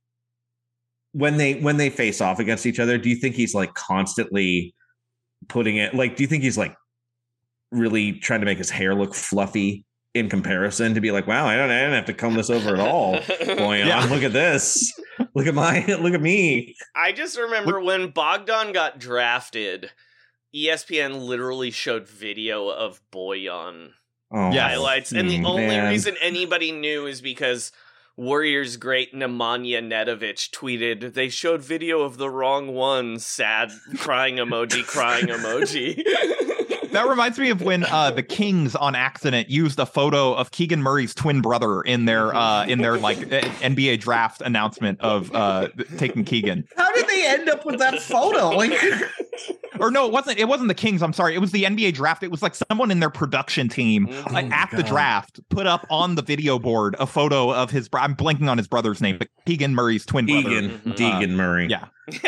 when they when they face off against each other, do you think he's like constantly putting it, like, do you think he's like, really trying to make his hair look fluffy in comparison to be like, wow, I don't, I didn't have to comb this over at all. Boy, yeah. Look at this. Look at my, look at me. I just remember look. when Bogdan got drafted, E S P N literally showed video of Bojan oh, highlights. And the man. only reason anybody knew is because Warriors great Nemanja Nedovic tweeted, they showed video of the wrong one, sad crying emoji, crying emoji. That reminds me of when uh, the Kings on accident used a photo of Keegan Murray's twin brother in their uh, in their like N B A draft announcement of uh, taking Keegan. How did they end up with that photo? Like, or no, it wasn't. It wasn't the Kings. I'm sorry. It was the N B A draft. It was like someone in their production team oh like, at God. the draft put up on the video board a photo of his. I'm blanking on his brother's name, but Keegan Murray's twin Keegan, brother. Mm-hmm. Keegan uh, Murray. Yeah.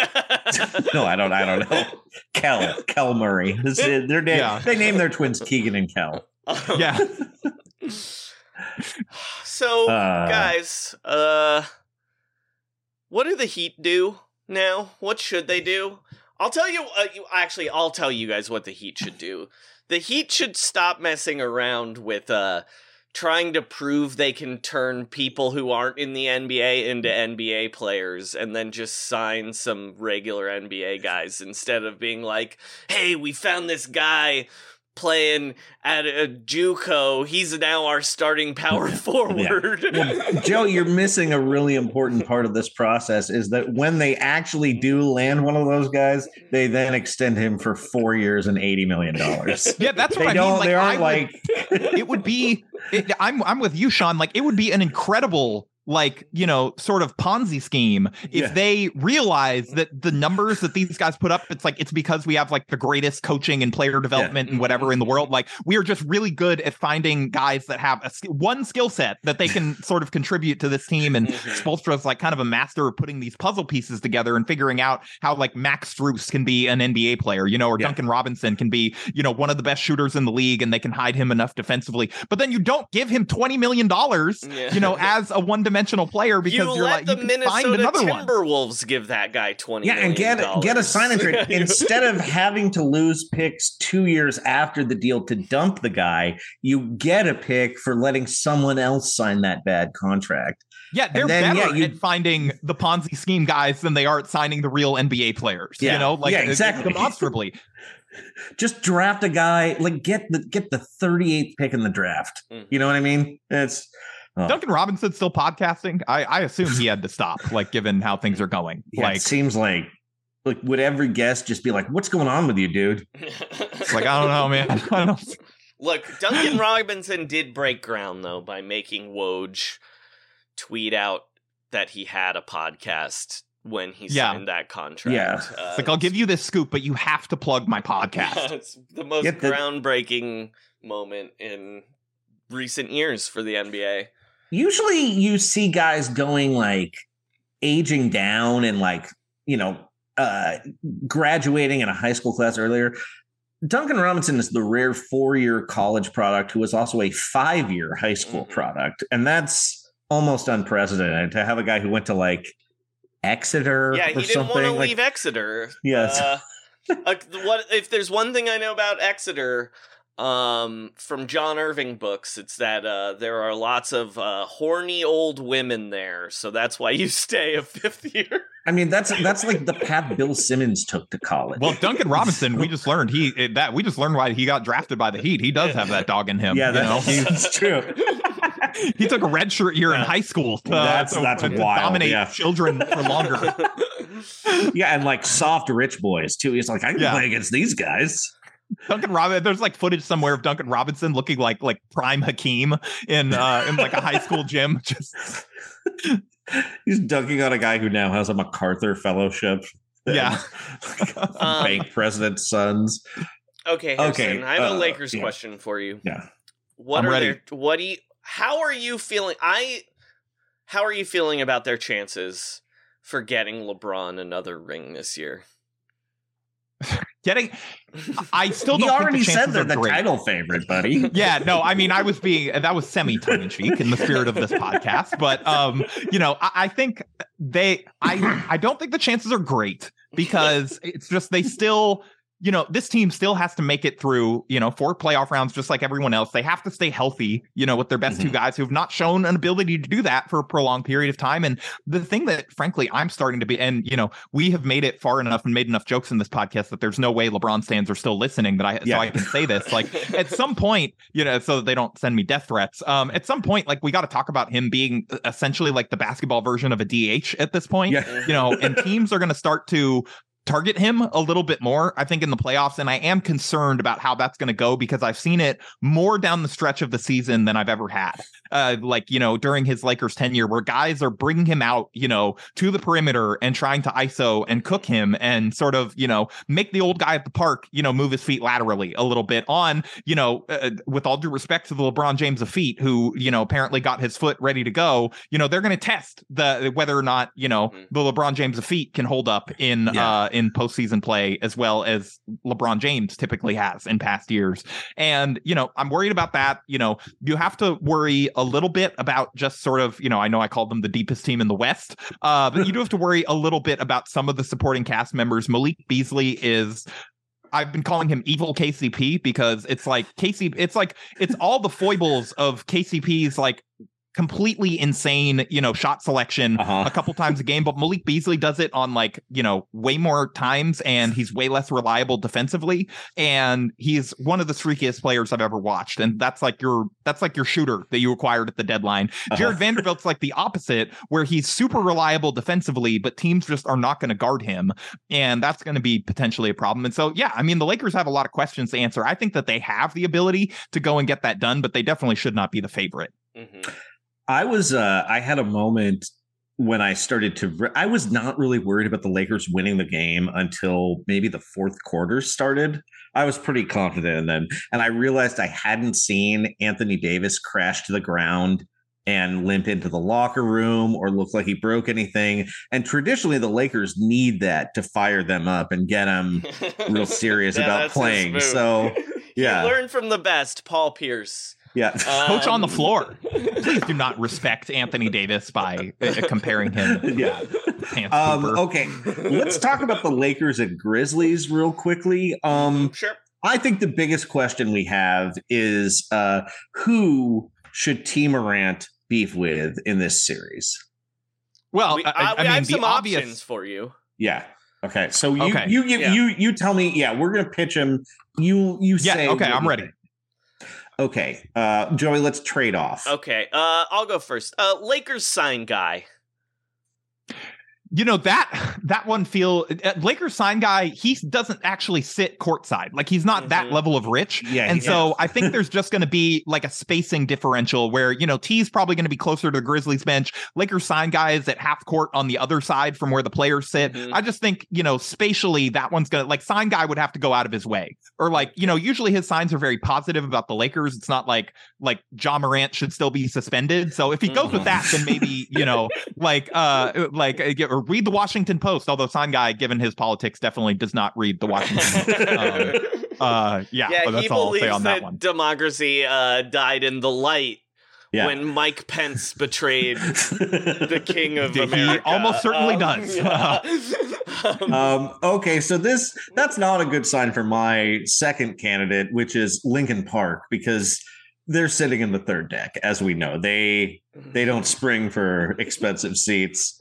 no, I don't. I don't know. Kel, Kel Murray. This is, they're name, yeah. They named their twins Keegan and Kel. Yeah. So, uh, guys, uh, what do the Heat do now? What should they do? I'll tell you. Uh, you actually, I'll tell you guys what the Heat should do. The Heat should stop messing around with uh. trying to prove they can turn people who aren't in the N B A into N B A players and then just sign some regular N B A guys instead of being like, hey, we found this guy playing at a JUCO. He's now our starting power forward. Yeah. Well, Joe, you're missing a really important part of this process is that when they actually do land one of those guys, they then extend him for four years and eighty million dollars. Yeah, that's what they I don't, mean. Like, they aren't I like... would, it would be, it, I'm, I'm with you, Sean. Like, it would be an incredible like, you know, sort of Ponzi scheme if yeah. they realize that the numbers that these guys put up, it's like, it's because we have like the greatest coaching and player development yeah. and whatever in the world. Like, we are just really good at finding guys that have a one skill set that they can sort of contribute to this team. And Spoelstra is like kind of a master of putting these puzzle pieces together and figuring out how like Max Strus can be an N B A player, you know, or yeah. Duncan Robinson can be, you know, one of the best shooters in the league and they can hide him enough defensively. But then you don't give him twenty million dollars, yeah. you know, as a one dimensional three-dimensional player because you you're let like the you can find Minnesota another one. Timberwolves give that guy twenty Yeah, million and get get a sign and trade instead of having to lose picks two years after the deal to dump the guy. You get a pick for letting someone else sign that bad contract. Yeah, they're then, better yeah, you, at finding the Ponzi scheme guys than they are at signing the real N B A players. Yeah, you know, like yeah, exactly. demonstrably. Just draft a guy, like get the get the thirty-eighth pick in the draft. Mm. You know what I mean? It's oh. Duncan Robinson still podcasting. I, I assume he had to stop, like given how things are going. Yeah, like it seems like like would every guest just be like, "What's going on with you, dude?" It's like I don't know, man. I don't. Look, Duncan Robinson did break ground though by making Woj tweet out that he had a podcast when he yeah. signed that contract. Yeah. Uh, it's like, I'll give you this scoop, but you have to plug my podcast. Yeah, it's the most the- groundbreaking moment in recent years for the N B A. Usually you see guys going like aging down and like, you know, uh, graduating in a high school class earlier. Duncan Robinson is the rare four-year college product who is also a five-year high school mm-hmm. product. And that's almost unprecedented to have a guy who went to like Exeter. Yeah, he or didn't something. want to like, leave Exeter. Yes. Uh, uh, what if there's one thing I know about Exeter um, from John Irving books? It's that uh, there are lots of uh, horny old women there, so that's why you stay a fifth year. I mean, that's that's like the path Bill Simmons took to college. Well, Duncan Robinson, we just learned he that we just learned why he got drafted by the Heat. He does have that dog in him. Yeah, you know? that's true. He took a redshirt year yeah. in high school. To, that's to, that's to wild. Dominate yeah. children for longer. Yeah, and like soft rich boys too. He's like, I can yeah. play against these guys. Duncan Robinson. There's like footage somewhere of Duncan Robinson looking like like prime Hakeem in uh, in like a high school gym. Just he's dunking on a guy who now has a MacArthur Fellowship. Yeah, um, bank president's sons. Okay, Harrison, okay. I have uh, a Lakers yeah. question for you. Yeah, what I'm are ready. their? What do you? How are you feeling? I. How are you feeling about their chances for getting LeBron another ring this year? Getting, I still don't. He already think the said they're the great. title favorite, buddy. Yeah, no, I mean, I was being that was semi tongue in cheek in the spirit of this podcast, but um, you know, I, I think they, I, I don't think the chances are great because it's just they still. You know, this team still has to make it through, you know, four playoff rounds, just like everyone else. They have to stay healthy, you know, with their best mm-hmm. two guys who have not shown an ability to do that for a prolonged period of time. And the thing that, frankly, I'm starting to be, and, you know, we have made it far enough and made enough jokes in this podcast that there's no way LeBron fans are still listening that I, yeah. so I can say this, like at some point, you know, so that they don't send me death threats. Um, at some point, like we got to talk about him being essentially like the basketball version of a D H at this point, yeah. you know, and teams are going to start to target him a little bit more, I think, in the playoffs. And I am concerned about how that's going to go because I've seen it more down the stretch of the season than I've ever had. Uh, like, you know, during his Lakers tenure where guys are bringing him out, you know, to the perimeter and trying to I S O and cook him and sort of, you know, make the old guy at the park, you know, move his feet laterally a little bit on, you know, uh, with all due respect to the LeBron James of feet who, you know, apparently got his foot ready to go. You know, they're going to test the whether or not, you know, mm-hmm. the LeBron James of feet can hold up in yeah. uh, in postseason play as well as LeBron James typically has in past years. And, you know, I'm worried about that. You know, you have to worry a little bit about just sort of, you know, I know I called them the deepest team in the West, uh, but you do have to worry a little bit about some of the supporting cast members. Malik Beasley is I've been calling him evil K C P because it's like K C P, it's like it's all the foibles of K C P's like completely insane, you know, shot selection uh-huh. a couple times a game, but Malik Beasley does it on like, you know, way more times and he's way less reliable defensively. And he's one of the streakiest players I've ever watched. And that's like your, that's like your shooter that you acquired at the deadline. Uh-huh. Jared Vanderbilt's like the opposite where he's super reliable defensively, but teams just are not going to guard him. And that's going to be potentially a problem. And so, yeah, I mean, the Lakers have a lot of questions to answer. I think that they have the ability to go and get that done, but they definitely should not be the favorite. Mm-hmm. I was, uh, I had a moment when I started to, re- I was not really worried about the Lakers winning the game until maybe the fourth quarter started. I was pretty confident in them. And I realized I hadn't seen Anthony Davis crash to the ground and limp into the locker room or look like he broke anything. And traditionally the Lakers need that to fire them up and get them real serious yeah, about playing. So he yeah, learned from the best, Paul Pierce. Yeah. Coach on the floor. Please do not respect Anthony Davis by uh, comparing him. Yeah. Um, okay. Let's talk about the Lakers and Grizzlies real quickly. Um, sure. I think the biggest question we have is uh, who should T. Morant beef with in this series? Well, we, I, uh, I we mean, have the some obvious... options for you. Yeah. Okay. So you okay. you you, yeah. you you tell me. Yeah, we're gonna pitch him. You you yeah, say. Okay, I'm ready. Think. Okay, uh, Joey, let's trade off. Okay, uh, I'll go first. Uh, Lakers sign guy. You know, that that one feel uh, Lakers sign guy, he doesn't actually sit courtside. Like he's not mm-hmm. that level of rich. Yeah, and so is. I think there's just going to be like a spacing differential where, you know, T's probably going to be closer to the Grizzlies bench. Lakers sign guy is at half court on the other side from where the players sit. Mm-hmm. I just think, you know, spatially that one's going to like sign guy would have to go out of his way. Or like, you know, usually his signs are very positive about the Lakers. It's not like like Ja Morant should still be suspended. So if he goes mm-hmm. with that, then maybe, you know, like uh like uh, read the Washington Post, although sign guy, given his politics, definitely does not read the Washington Post. um, uh, yeah, yeah, but that's he all I'll believes say on that, that one. Democracy uh, died in the light yeah. when Mike Pence betrayed the king of he America. almost certainly um, does. Yeah. um, okay, so this that's not a good sign for my second candidate, which is Lincoln Park, because they're sitting in the third deck, as we know. They they don't spring for expensive seats.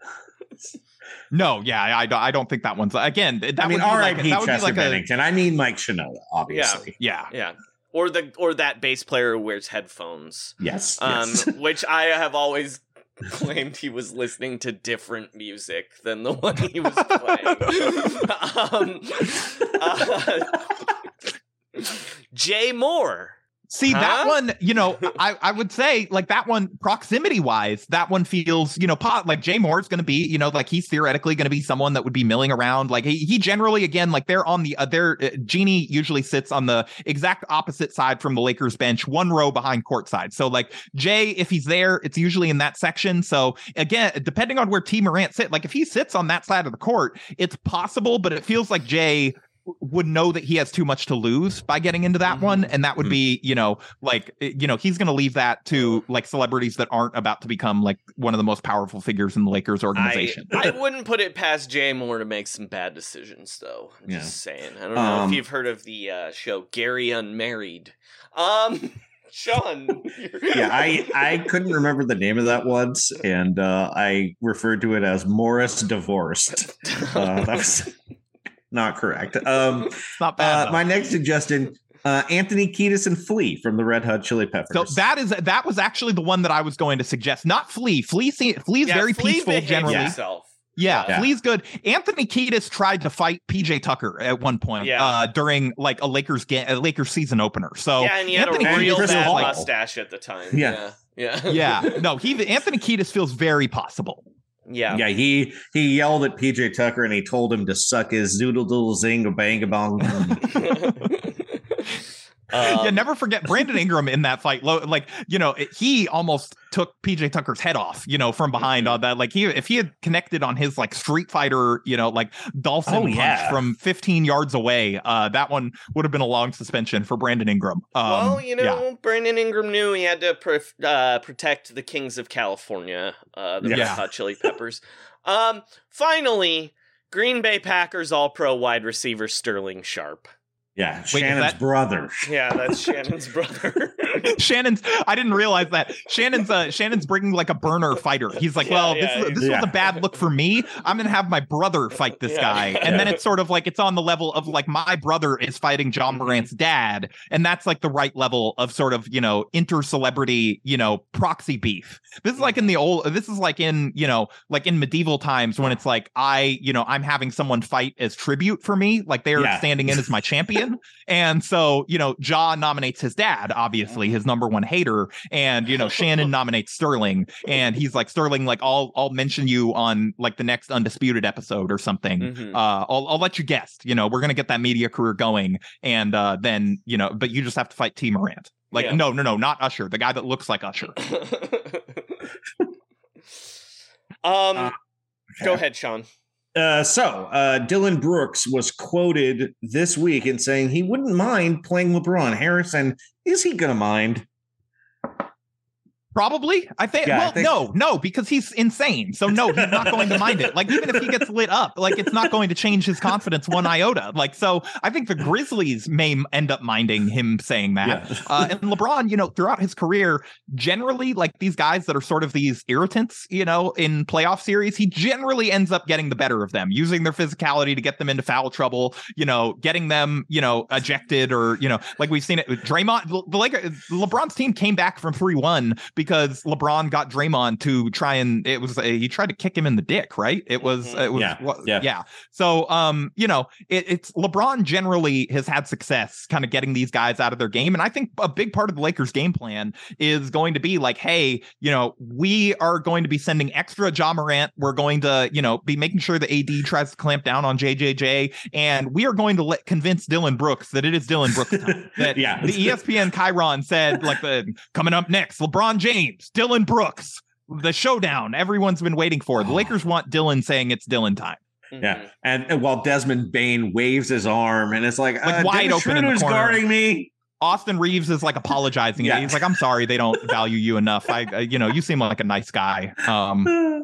No, yeah, I, I don't think that one's again. That I mean, would be R I like, P that would be Chester like Bennington. A, I mean, Mike Shinoda, obviously. Yeah, yeah, or the or that bass player who wears headphones. Yes, um, yes. which I have always claimed he was listening to different music than the one he was playing. um, uh, Jay Moore. See, huh? that one, you know, I, I would say like that one proximity wise, that one feels, you know, pot like Jay Moore is going to be, you know, like he's theoretically going to be someone that would be milling around. Like he, he generally, again, like they're on the, uh, their uh, Genie usually sits on the exact opposite side from the Lakers bench, one row behind courtside. So like Jay, if he's there, it's usually in that section. So again, depending on where T. Morant sit, like if he sits on that side of the court, it's possible, but it feels like Jay would know that he has too much to lose by getting into that mm-hmm. one, and that would mm-hmm. be, you know, like, you know, he's going to leave that to like celebrities that aren't about to become like one of the most powerful figures in the Lakers organization. I, I wouldn't put it past Jay Moore to make some bad decisions, though. I'm yeah. just saying. I don't know um, if you've heard of the uh, show Gary Unmarried. Um, Sean. yeah, I I couldn't remember the name of that once, and uh, I referred to it as Morris Divorced. Uh, that was not correct. Um, it's not bad. Uh, my next suggestion, uh, Anthony Kiedis and Flea from the Red Hot Chili Peppers. So that is that was actually the one that I was going to suggest. Not Flea. Flea, Flea is yeah, very Flea peaceful generally. Himself. Yeah, yeah, Flea's good. Anthony Kiedis tried to fight P J Tucker at one point yeah. uh, during like a Lakers game, a Lakers season opener. So yeah, and he Anthony had a real Kiedis bad like, mustache at the time. Yeah, yeah, yeah. yeah. No, he Anthony Kiedis feels very possible. Yeah, yeah. He he yelled at P J Tucker and he told him to suck his doodle doodle zing a bang a bong. Um, yeah, never forget Brandon Ingram in that fight. Like, you know, it, he almost took P J Tucker's head off, you know, from behind on that. Like, he if he had connected on his like Street Fighter, you know, like dolphin oh, punch yeah. from fifteen yards away, uh, that one would have been a long suspension for Brandon Ingram. Um, well, you know, yeah. Brandon Ingram knew he had to pr- uh, protect the Kings of California, uh, the Yeah. Red Hot Chili Peppers. um, finally, Green Bay Packers All-Pro wide receiver Sterling Sharp. Yeah, Wait, Shannon's that- brother. Yeah, that's Shannon's brother. Shannon's. I didn't realize that Shannon's. Uh, Shannon's bringing like a burner fighter. He's like, Yeah, well, yeah, this, this yeah. was a bad look for me. I'm gonna have my brother fight this Yeah. guy, and Yeah. then it's sort of like it's on the level of like my brother is fighting John Morant's dad, and that's like the right level of sort of you know inter-celebrity you know proxy beef. This is like in the old. This is like in you know like in medieval times when it's like I you know I'm having someone fight as tribute for me, like they're Yeah. standing in as my champion, and so you know Ja nominates his dad, obviously his number one hater, and you know Shannon nominates Sterling, and he's like Sterling, like I'll I'll mention you on like the next Undisputed episode or something. Mhm. Uh, I'll I'll let you guess. You know we're gonna get that media career going, and uh, then you know, but you just have to fight T. Morant. Like Yeah. no no no not Usher, the guy that looks like Usher. um, Uh, go ahead, Sean. Uh, so, uh, Dylan Brooks was quoted this week in saying he wouldn't mind playing LeBron. Harrison, is he going to mind? Probably. I think. Yeah, well, I think- no, no, because he's insane. So no, he's not going to mind it. Like even if he gets lit up, like it's not going to change his confidence one iota. Like so, I think the Grizzlies may end up minding him saying that. Yeah. uh, and LeBron, you know, throughout his career, generally like these guys that are sort of these irritants, you know, in playoff series, he generally ends up getting the better of them, using their physicality to get them into foul trouble. You know, getting them, you know, ejected or you know, like we've seen it with Draymond. The Lakers, LeBron's team came back from three one because LeBron got Draymond to try and it was a, he tried to kick him in the dick, right? It was it was Yeah, what, yeah. yeah. So um, you know, it, it's LeBron generally has had success kind of getting these guys out of their game, and I think a big part of the Lakers' game plan is going to be like, hey, you know, we are going to be sending extra Ja Morant. We're going to, you know, be making sure that A D tries to clamp down on J J J, and we are going to let convince Dylan Brooks that it is Dylan Brooks time. That Yeah. the E S P N Chiron said like the coming up next, LeBron James, Dylan Brooks, the showdown everyone's been waiting for. The Lakers want Dylan saying it's Dylan time. Yeah, and, and while Desmond Bain waves his arm, and it's like, Like uh, wide Dennis open in the Schroeder's corner. guarding me. Austin Reeves is like apologizing. Yeah. He's like, I'm sorry, they don't value you enough. I, uh, you know, you seem like a nice guy. Um,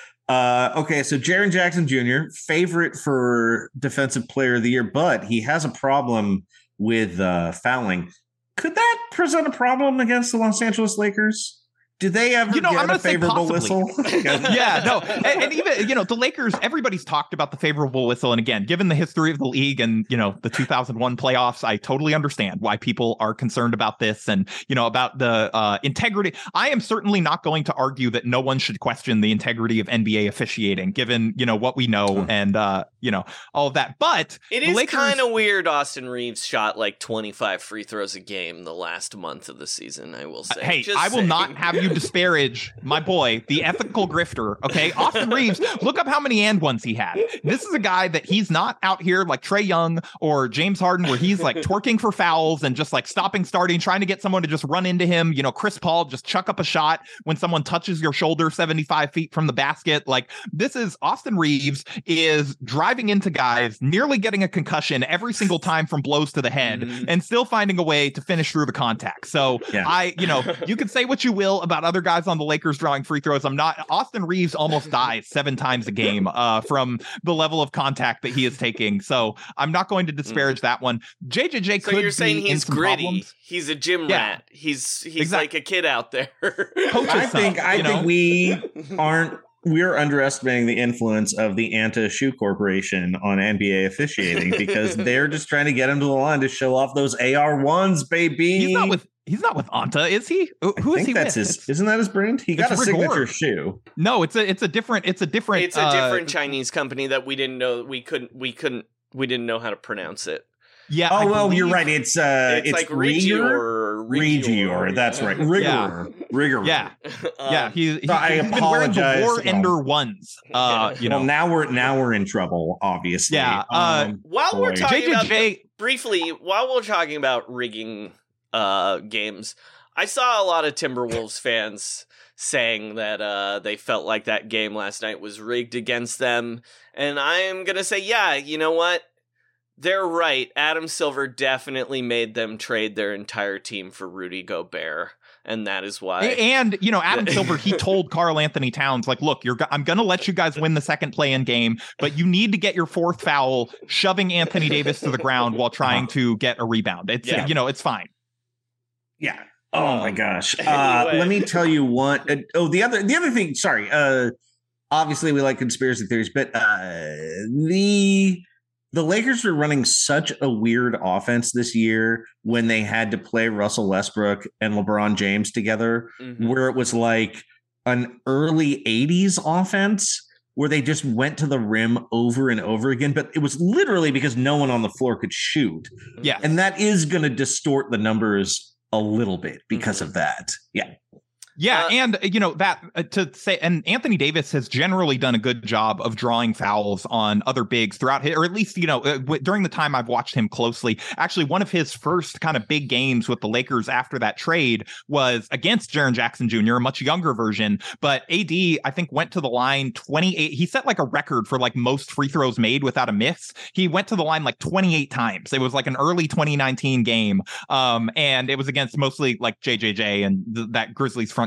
Uh, okay, so Jaren Jackson Junior, favorite for Defensive Player of the Year, but he has a problem with uh, fouling. Could that present a problem against the Los Angeles Lakers? Do they ever You know, get I'm a gonna say favorable possibly. whistle? yeah, no, and, and even you know the Lakers. Everybody's talked about the favorable whistle, and again, given the history of the league and you know the two thousand one playoffs, I totally understand why people are concerned about this and you know about the uh, integrity. I am certainly not going to argue that no one should question the integrity of N B A officiating, given you know what we know and uh, you know all of that. But It the is Lakers- kind of weird. Austin Reeves shot like twenty-five free throws a game the last month of the season. I will say. Hey, Just I will saying. not have you disparage my boy, the ethical grifter. Okay, Austin Reeves. Look up how many and ones he had. This is a guy that he's not out here like Trae Young or James Harden, where he's like twerking for fouls and just like stopping, starting, trying to get someone to just run into him. You know, Chris Paul just chuck up a shot when someone touches your shoulder seventy-five feet from the basket. Like this is Austin Reeves is driving into guys, nearly getting a concussion every single time from blows to the head, Mm-hmm. and still finding a way to finish through the contact. So Yeah. I, you know, you can say what you will about other guys on the Lakers drawing free throws. I'm not. Austin Reeves almost dies seven times a game uh, from the level of contact that he is taking. So I'm not going to disparage that one. J J J So could you're saying be in he's some gritty. problems. He's a gym Yeah. rat. He's he's Exact- like a kid out there. I think I you know? think we aren't we're underestimating the influence of the Anta Shoe Corporation on N B A officiating because they're just trying to get him to the line to show off those A R ones, baby. He's not with. He's not with Anta, is he? Who I who is think he that's with? his. It's- Isn't that his brand? He got a it's signature Rigor. shoe. no, it's a it's a different it's a different It's a uh, different Chinese company that we didn't know. We couldn't. We couldn't. We didn't know how to pronounce it. Yeah. Oh I well, you're believe- right. It's uh, It's, it's, like Rigor. Regior. Regior. That's right. Rigor. Yeah. Rigor. Yeah. Um, Yeah, he, he, So I he's been wearing the apologize. War Ender ones. Uh, you know, Well, now we're now we're in trouble. Obviously. Yeah, uh, Um, While we're boy. talking J J about J briefly, while we're talking about rigging uh, games, I saw a lot of Timberwolves fans saying that uh, they felt like that game last night was rigged against them, and I'm gonna say, yeah, you know what? They're right. Adam Silver definitely made them trade their entire team for Rudy Gobert, and that is why. and you know Adam Silver, he told Karl Anthony Towns like, look, you're go- I'm gonna let you guys win the second play-in game, but you need to get your fourth foul, shoving Anthony Davis to the ground while trying to get a rebound. It's Yeah. you know it's fine. Yeah. Oh my gosh. Uh, Anyway. let me tell you what. Uh, oh, the other the other thing. Sorry. Uh, obviously, we like conspiracy theories, but uh, the the Lakers were running such a weird offense this year when they had to play Russell Westbrook and LeBron James together, Mhm. where it was like an early eighties offense where they just went to the rim over and over again. But it was literally because no one on the floor could shoot. Yeah. And that is going to distort the numbers a little bit because Mhm. of that. Yeah. Yeah, Uh, and you know that uh, to say, and Anthony Davis has generally done a good job of drawing fouls on other bigs throughout his, or at least you know uh, w- during the time I've watched him closely. Actually, one of his first kind of big games with the Lakers after that trade was against Jaren Jackson Junior, a much younger version. But A D, I think, went to the line twenty-eight. He set like a record for like most free throws made without a miss. He went to the line like twenty-eight times. It was like an early twenty nineteen game, um, and it was against mostly like J J J and th- that Grizzlies front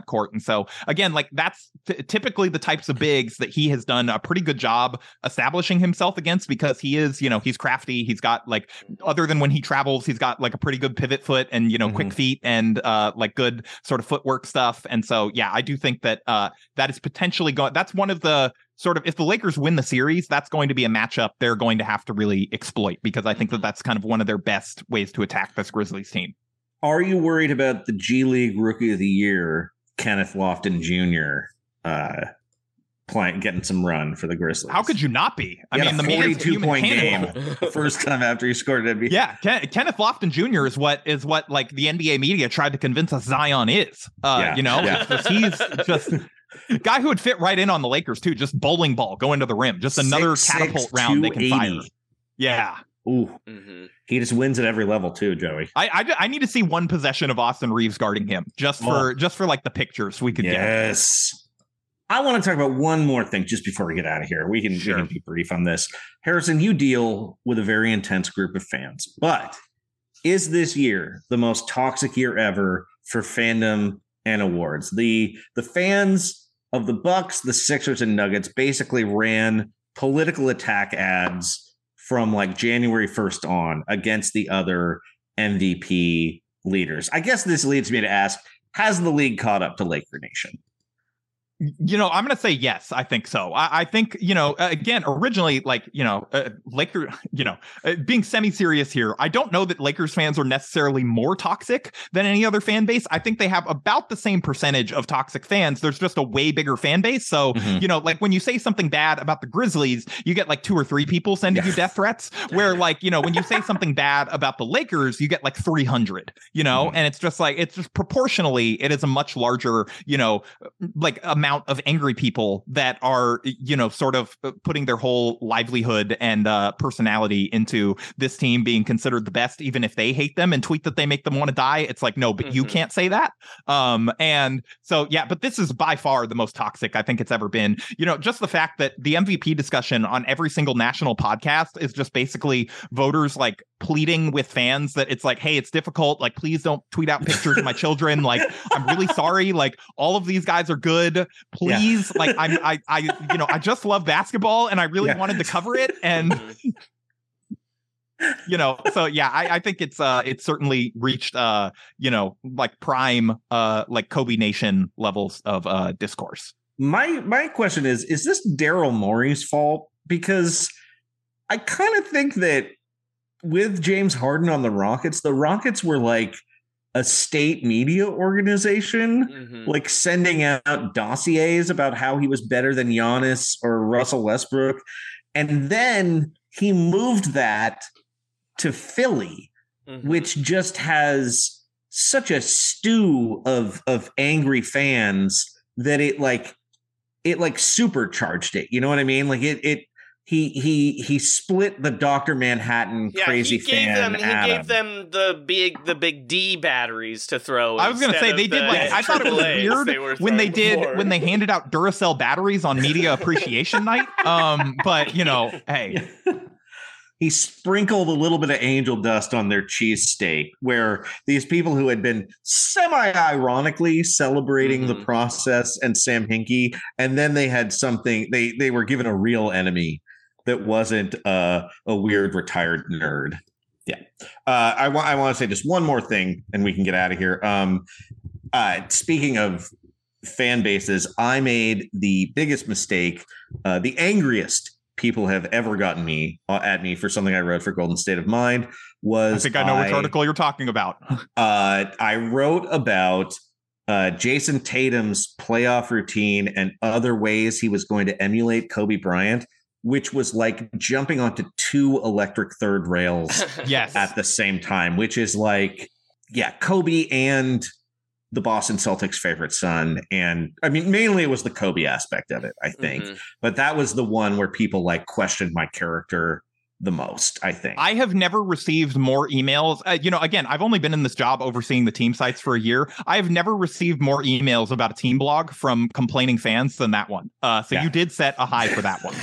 front court. And so again, like that's t- typically the types of bigs that he has done a pretty good job establishing himself against, because he is, you know, he's crafty. He's got like, other than when he travels, he's got like a pretty good pivot foot and, you know, mm-hmm. quick feet and uh, like good sort of footwork stuff. And so, yeah, I do think that uh, that is potentially going, that's one of the sort of, if the Lakers win the series, that's going to be a matchup they're going to have to really exploit, because I think that that's kind of one of their best ways to attack this Grizzlies team. Are you worried about the G League Rookie of the Year, Kenneth Lofton Junior, uh, playing, getting some run for the Grizzlies? How could you not be? I he mean, the forty-two point game, first time after he scored an N B A. Yeah, Ken- Kenneth Lofton Junior is what is what like the N B A media tried to convince us Zion is. Uh, yeah, you know, yeah. just, he's just guy who would fit right in on the Lakers too. Just bowling ball going to the rim. Just another six, catapult six, round they can fire. Yeah. Ooh, mm-hmm. He just wins at every level too, Joey. I, I I need to see one possession of Austin Reeves guarding him, just for oh. just for like the pictures we could yes. get. Yes. I want to talk about one more thing just before we get out of here. We can, sure. we can be brief on this. Harrison, you deal with a very intense group of fans, but is this year the most toxic year ever for fandom and awards? The the fans of the Bucks, the Sixers, and Nuggets basically ran political attack ads from like January first on against the other M V P leaders. I guess this leads me to ask, has the league caught up to Laker Nation? You know, I'm going to say yes. I think so. I, I think, you know, again, originally, like, you know, uh, Laker, you know, uh, being semi-serious here, I don't know that Lakers fans are necessarily more toxic than any other fan base. I think they have about the same percentage of toxic fans. There's just a way bigger fan base. So, mm-hmm. you know, like when you say something bad about the Grizzlies, you get like two or three people sending yeah. you death threats, where like, you know, when you say something bad about the Lakers, you get like three hundred, you know, mm-hmm. and it's just like, it's just proportionally, it is a much larger, you know, like amount of angry people that are, you know, sort of putting their whole livelihood and uh, personality into this team being considered the best, even if they hate them and tweet that they make them want to die. It's like, no, but mm-hmm. you can't say that. Um, and so, yeah, but this is by far the most toxic I think it's ever been. You know, just the fact that the M V P discussion on every single national podcast is just basically voters like pleading with fans that it's like, hey, it's difficult. Like, please don't tweet out pictures of my children. Like, I'm really sorry. Like, all of these guys are good. Please. Yeah. Like, I'm, I, I, you know, I just love basketball and I really yeah. wanted to cover it. And, you know, so yeah, I, I think it's, uh, it's certainly reached, uh, you know, like prime, uh, like Kobe Nation levels of, uh, discourse. My, my question is, is this Daryl Morey's fault? Because I kind of think that with James Harden on the Rockets, the Rockets were like a state media organization, mm-hmm. like sending out dossiers about how he was better than Giannis or Russell Westbrook. And then he moved that to Philly, mm-hmm. which just has such a stew of, of angry fans that it like, it like supercharged it. You know what I mean? Like it, it, He he he split the Doctor Manhattan yeah, crazy he gave fan. Them, he Adam. gave them the big the big D batteries to throw. I was going to say they did like I thought it was weird they when they did more. when they handed out Duracell batteries on Media Appreciation Night. Um, but you know, hey. He sprinkled a little bit of angel dust on their cheesesteak, where these people who had been semi-ironically celebrating mm-hmm. the process and Sam Hinkie, and then they had something, they they were given a real enemy that wasn't uh, a weird retired nerd. Yeah. Uh, I, wa- I want to say just one more thing, and we can get out of here. Um, uh, speaking of fan bases, I made the biggest mistake, uh, the angriest people have ever gotten me uh, at me for something I wrote for Golden State of Mind was I think I know I, which article you're talking about. uh, I wrote about uh, Jason Tatum's playoff routine and other ways he was going to emulate Kobe Bryant, which was like jumping onto two electric third rails yes. at the same time, which is like, yeah, Kobe and the Boston Celtics' favorite son. And I mean, mainly it was the Kobe aspect of it, I think. Mm-hmm. But that was the one where people like questioned my character the most, I think. I have never received more emails. Uh, you know, again, I've only been in this job overseeing the team sites for a year. I have never received more emails about a team blog from complaining fans than that one. Uh, so yeah. you did set a high for that one.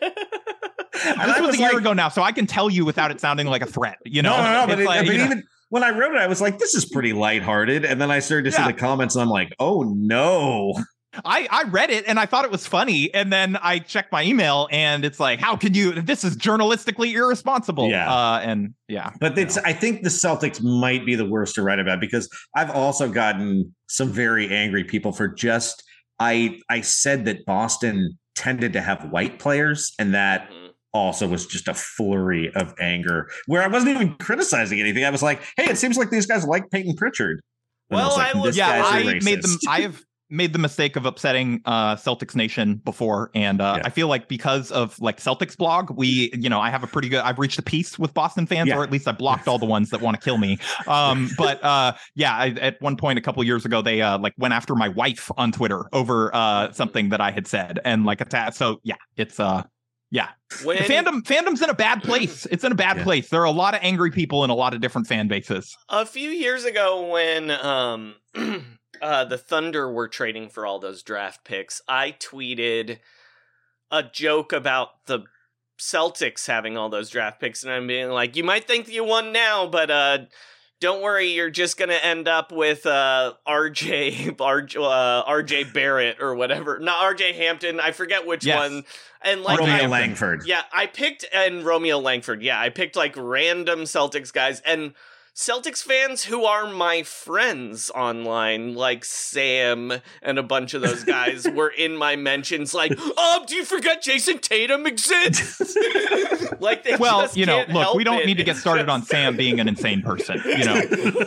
And this I was, was a year like, ago now, so I can tell you without it sounding like a threat. You know, no, no, no, but, like, it, but you know. even when I wrote it, I was like, this is pretty lighthearted. And then I started to Yeah. see the comments and I'm like, oh no. I, I read it and I thought it was funny. And then I checked my email and it's like, how can you? This is journalistically irresponsible. Yeah. Uh, and yeah. But it's, I think the Celtics might be the worst to write about because I've also gotten some very angry people for just, I, I said that Boston tended to have white players and that also was just a flurry of anger where I wasn't even criticizing anything. I was like, hey, it seems like these guys like Peyton Pritchard. And Well, was like, I was- "This Yeah, guy's a I made them. racist." I have made the mistake of upsetting uh, Celtics Nation before, and uh, Yeah. I feel like because of like Celtics blog, we, you know, I have a pretty good. I've reached a peace with Boston fans, Yeah. or at least I blocked all the ones that want to kill me. Um, but uh, yeah, I, at one point a couple years ago, they uh, like went after my wife on Twitter over uh, something that I had said, and like attack. So yeah, it's uh. Yeah, When- the fandom fandom's in a bad place. It's in a bad Yeah. place. There are a lot of angry people in a lot of different fan bases. A few years ago, when um, uh, the Thunder were trading for all those draft picks, I tweeted a joke about the Celtics having all those draft picks, and I'm being like, "You might think you won now, but uh, don't worry, you're just gonna end up with uh, R J R, uh, R J Barrett or whatever, not R J Hampton. I forget which Yes. one." And like Romeo I- Langford. Yeah, I picked and Romeo Langford. Yeah, I picked like random Celtics guys and Celtics fans who are my friends online, like Sam and a bunch of those guys were in my mentions like, "Oh, do you forget Jason Tatum exists?" Like they Well, just you know, can't look, help we don't it. need to get It's started on just- Sam being an insane person. You know,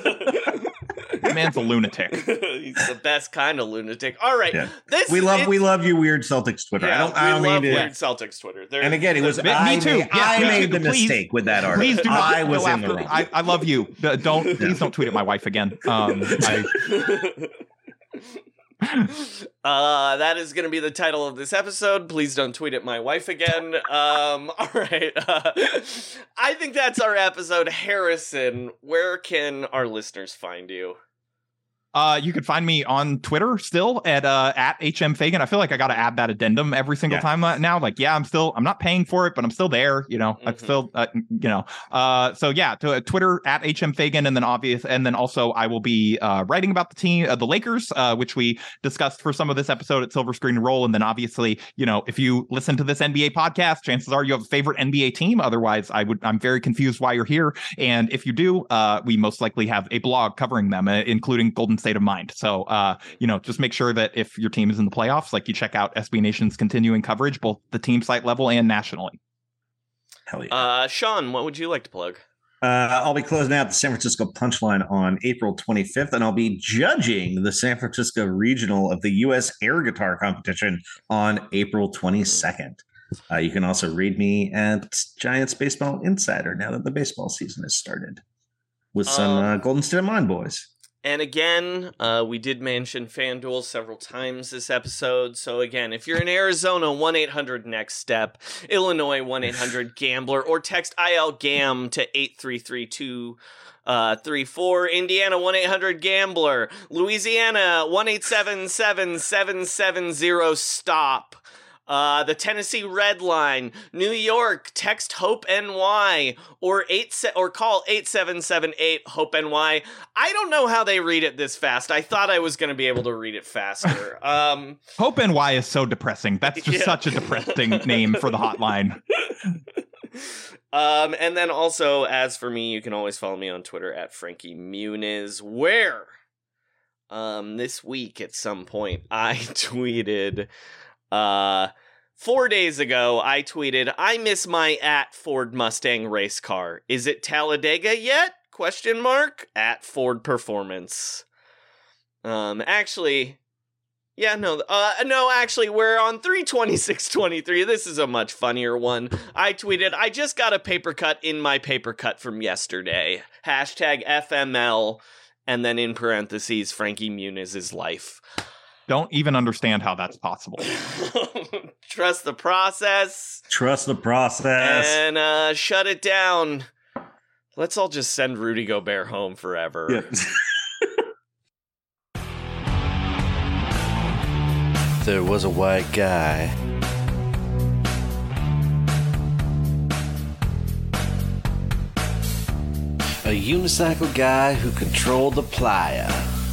the man's a lunatic. He's the best kind of lunatic. All right. Yeah. This We love it's- we love you, weird Celtics Twitter. Yeah, I don't I we don't love mean to. weird Celtics Twitter. They're- And again, it was Me- I me too. Made, Yeah, I me made too. the Please- mistake with that article. Please do not I go was in the after. wrong. I, I love you. D- Don't please don't tweet at my wife again. Um, I, uh, that is going to be the title of this episode. Please don't tweet at my wife again. Um, all right. Uh, I think that's our episode. Harrison, where can our listeners find you? Uh, you could find me on Twitter still at uh, at H M Fagan. I feel like I got to add that addendum every single Yeah. time now. Like, yeah, I'm still, I'm not paying for it, but I'm still there. You know, I'm Mhm. still, uh, you know. Uh, so yeah, to uh, Twitter at H M Fagan, and then obvious, and then also I will be uh, writing about the team, uh, the Lakers, uh, which we discussed for some of this episode at Silver Screen and Roll. And then obviously, you know, if you listen to this N B A podcast, chances are you have a favorite N B A team. Otherwise, I would, I'm very confused why you're here. And if you do, uh, we most likely have a blog covering them, uh, including Golden State of Mind. So, uh, you know, just make sure that if your team is in the playoffs, like you check out S B Nation's continuing coverage, both the team site level and nationally. Hell yeah. Uh, Sean, what would you like to plug? Uh, I'll be closing out the San Francisco Punchline on April twenty-fifth, and I'll be judging the San Francisco Regional of the U S Air Guitar Competition on April twenty-second. Uh, you can also read me at Giants Baseball Insider now that the baseball season has started with some Um, uh, Golden State of Mind boys. And again, uh, we did mention FanDuel several times this episode. So again, if you're in Arizona, one eight hundred next step, Illinois, one eight hundred gambler, or text I L G A M to eight three three two uh, three four. Indiana, one eight hundred gambler. Louisiana, one eight seven seven seven seven zero stop. Uh, the Tennessee Red Line, New York, text Hope N Y or eight se- or call eight seven seven eight Hope N Y. I don't know how they read it this fast. I thought I was going to be able to read it faster. Um, Hope N Y is so depressing. That's just Yeah. such a depressing name for the hotline. um, and then also, as for me, you can always follow me on Twitter at Frankie Muniz, where um, this week at some point I tweeted. Uh, four days ago, I tweeted, "I miss my at Ford Mustang race car. Is it Talladega yet? Question mark at Ford Performance." Um, actually, yeah, no, uh, no, actually, we're on three twenty-six twenty-three. This is a much funnier one. I tweeted, "I just got a paper cut in my paper cut from yesterday. Hashtag F M L, and then in parentheses, Frankie Muniz's life." Don't even understand how that's possible. Trust the process. Trust the process. And uh, shut it down. Let's all just send Rudy Gobert home forever. Yeah. There was a white guy. A unicycle guy who controlled the playa.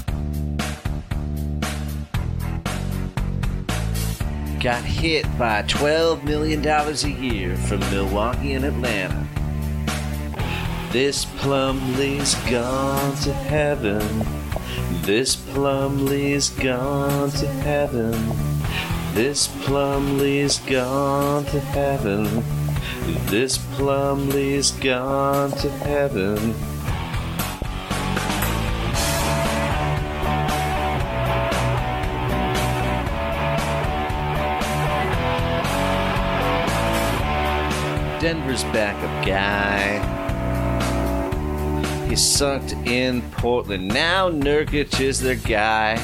Got hit by twelve million dollars a year from Milwaukee and Atlanta. This Plumlee's gone to heaven. This Plumlee's gone to heaven. This Plumlee's gone to heaven. This Plumlee's gone to heaven. Denver's backup guy. He sucked in Portland. Now Nurkic is their guy.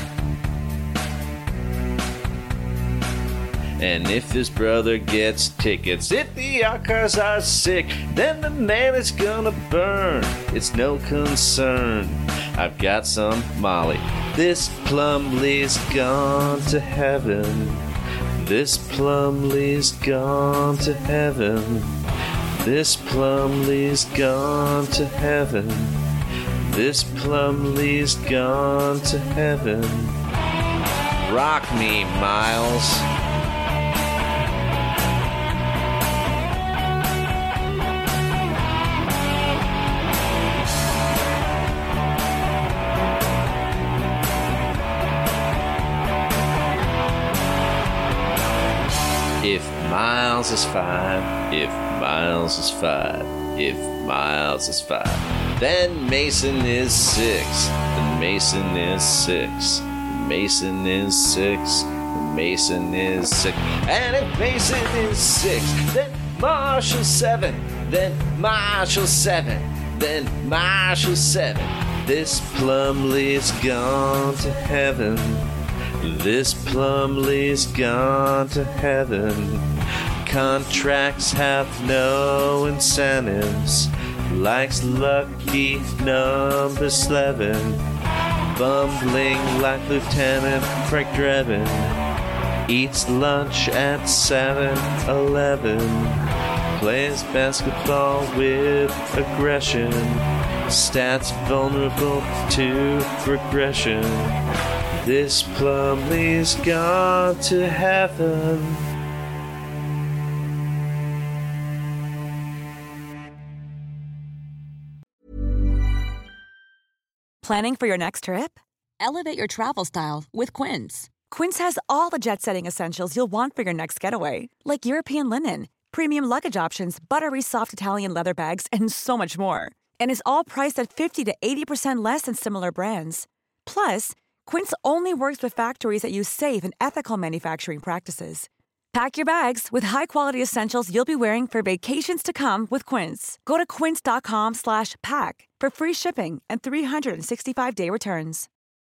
And if his brother gets tickets, if the Alcars are sick, then the man is gonna burn. It's no concern. I've got some Molly. This Plumlee's gone to heaven. This Plumlee's gone to heaven. This Plumlee's gone to heaven. This Plumlee's gone to heaven. Rock me, Miles. If Miles is five, if Miles is five, if Miles is five, then Mason is six, then Mason is six, Mason is six, Mason is six, and if Mason is six, then Marshall's seven, then Marshall's seven, then Marshall's seven. This Plumlee's gone to heaven. This Plumlee's gone to heaven. Contracts have no incentives. Likes lucky number eleven. Bumbling like Lieutenant Frank Drebin. Eats lunch at seven eleven. Plays basketball with aggression. Stats vulnerable to regression. This Plumlee's gone to heaven. Planning for your next trip? Elevate your travel style with Quince. Quince has all the jet-setting essentials you'll want for your next getaway, like European linen, premium luggage options, buttery soft Italian leather bags, and so much more. And is all priced at fifty to eighty percent less than similar brands. Plus, Quince only works with factories that use safe and ethical manufacturing practices. Pack your bags with high-quality essentials you'll be wearing for vacations to come with Quince. Go to quince.com slash pack for free shipping and three sixty-five day returns.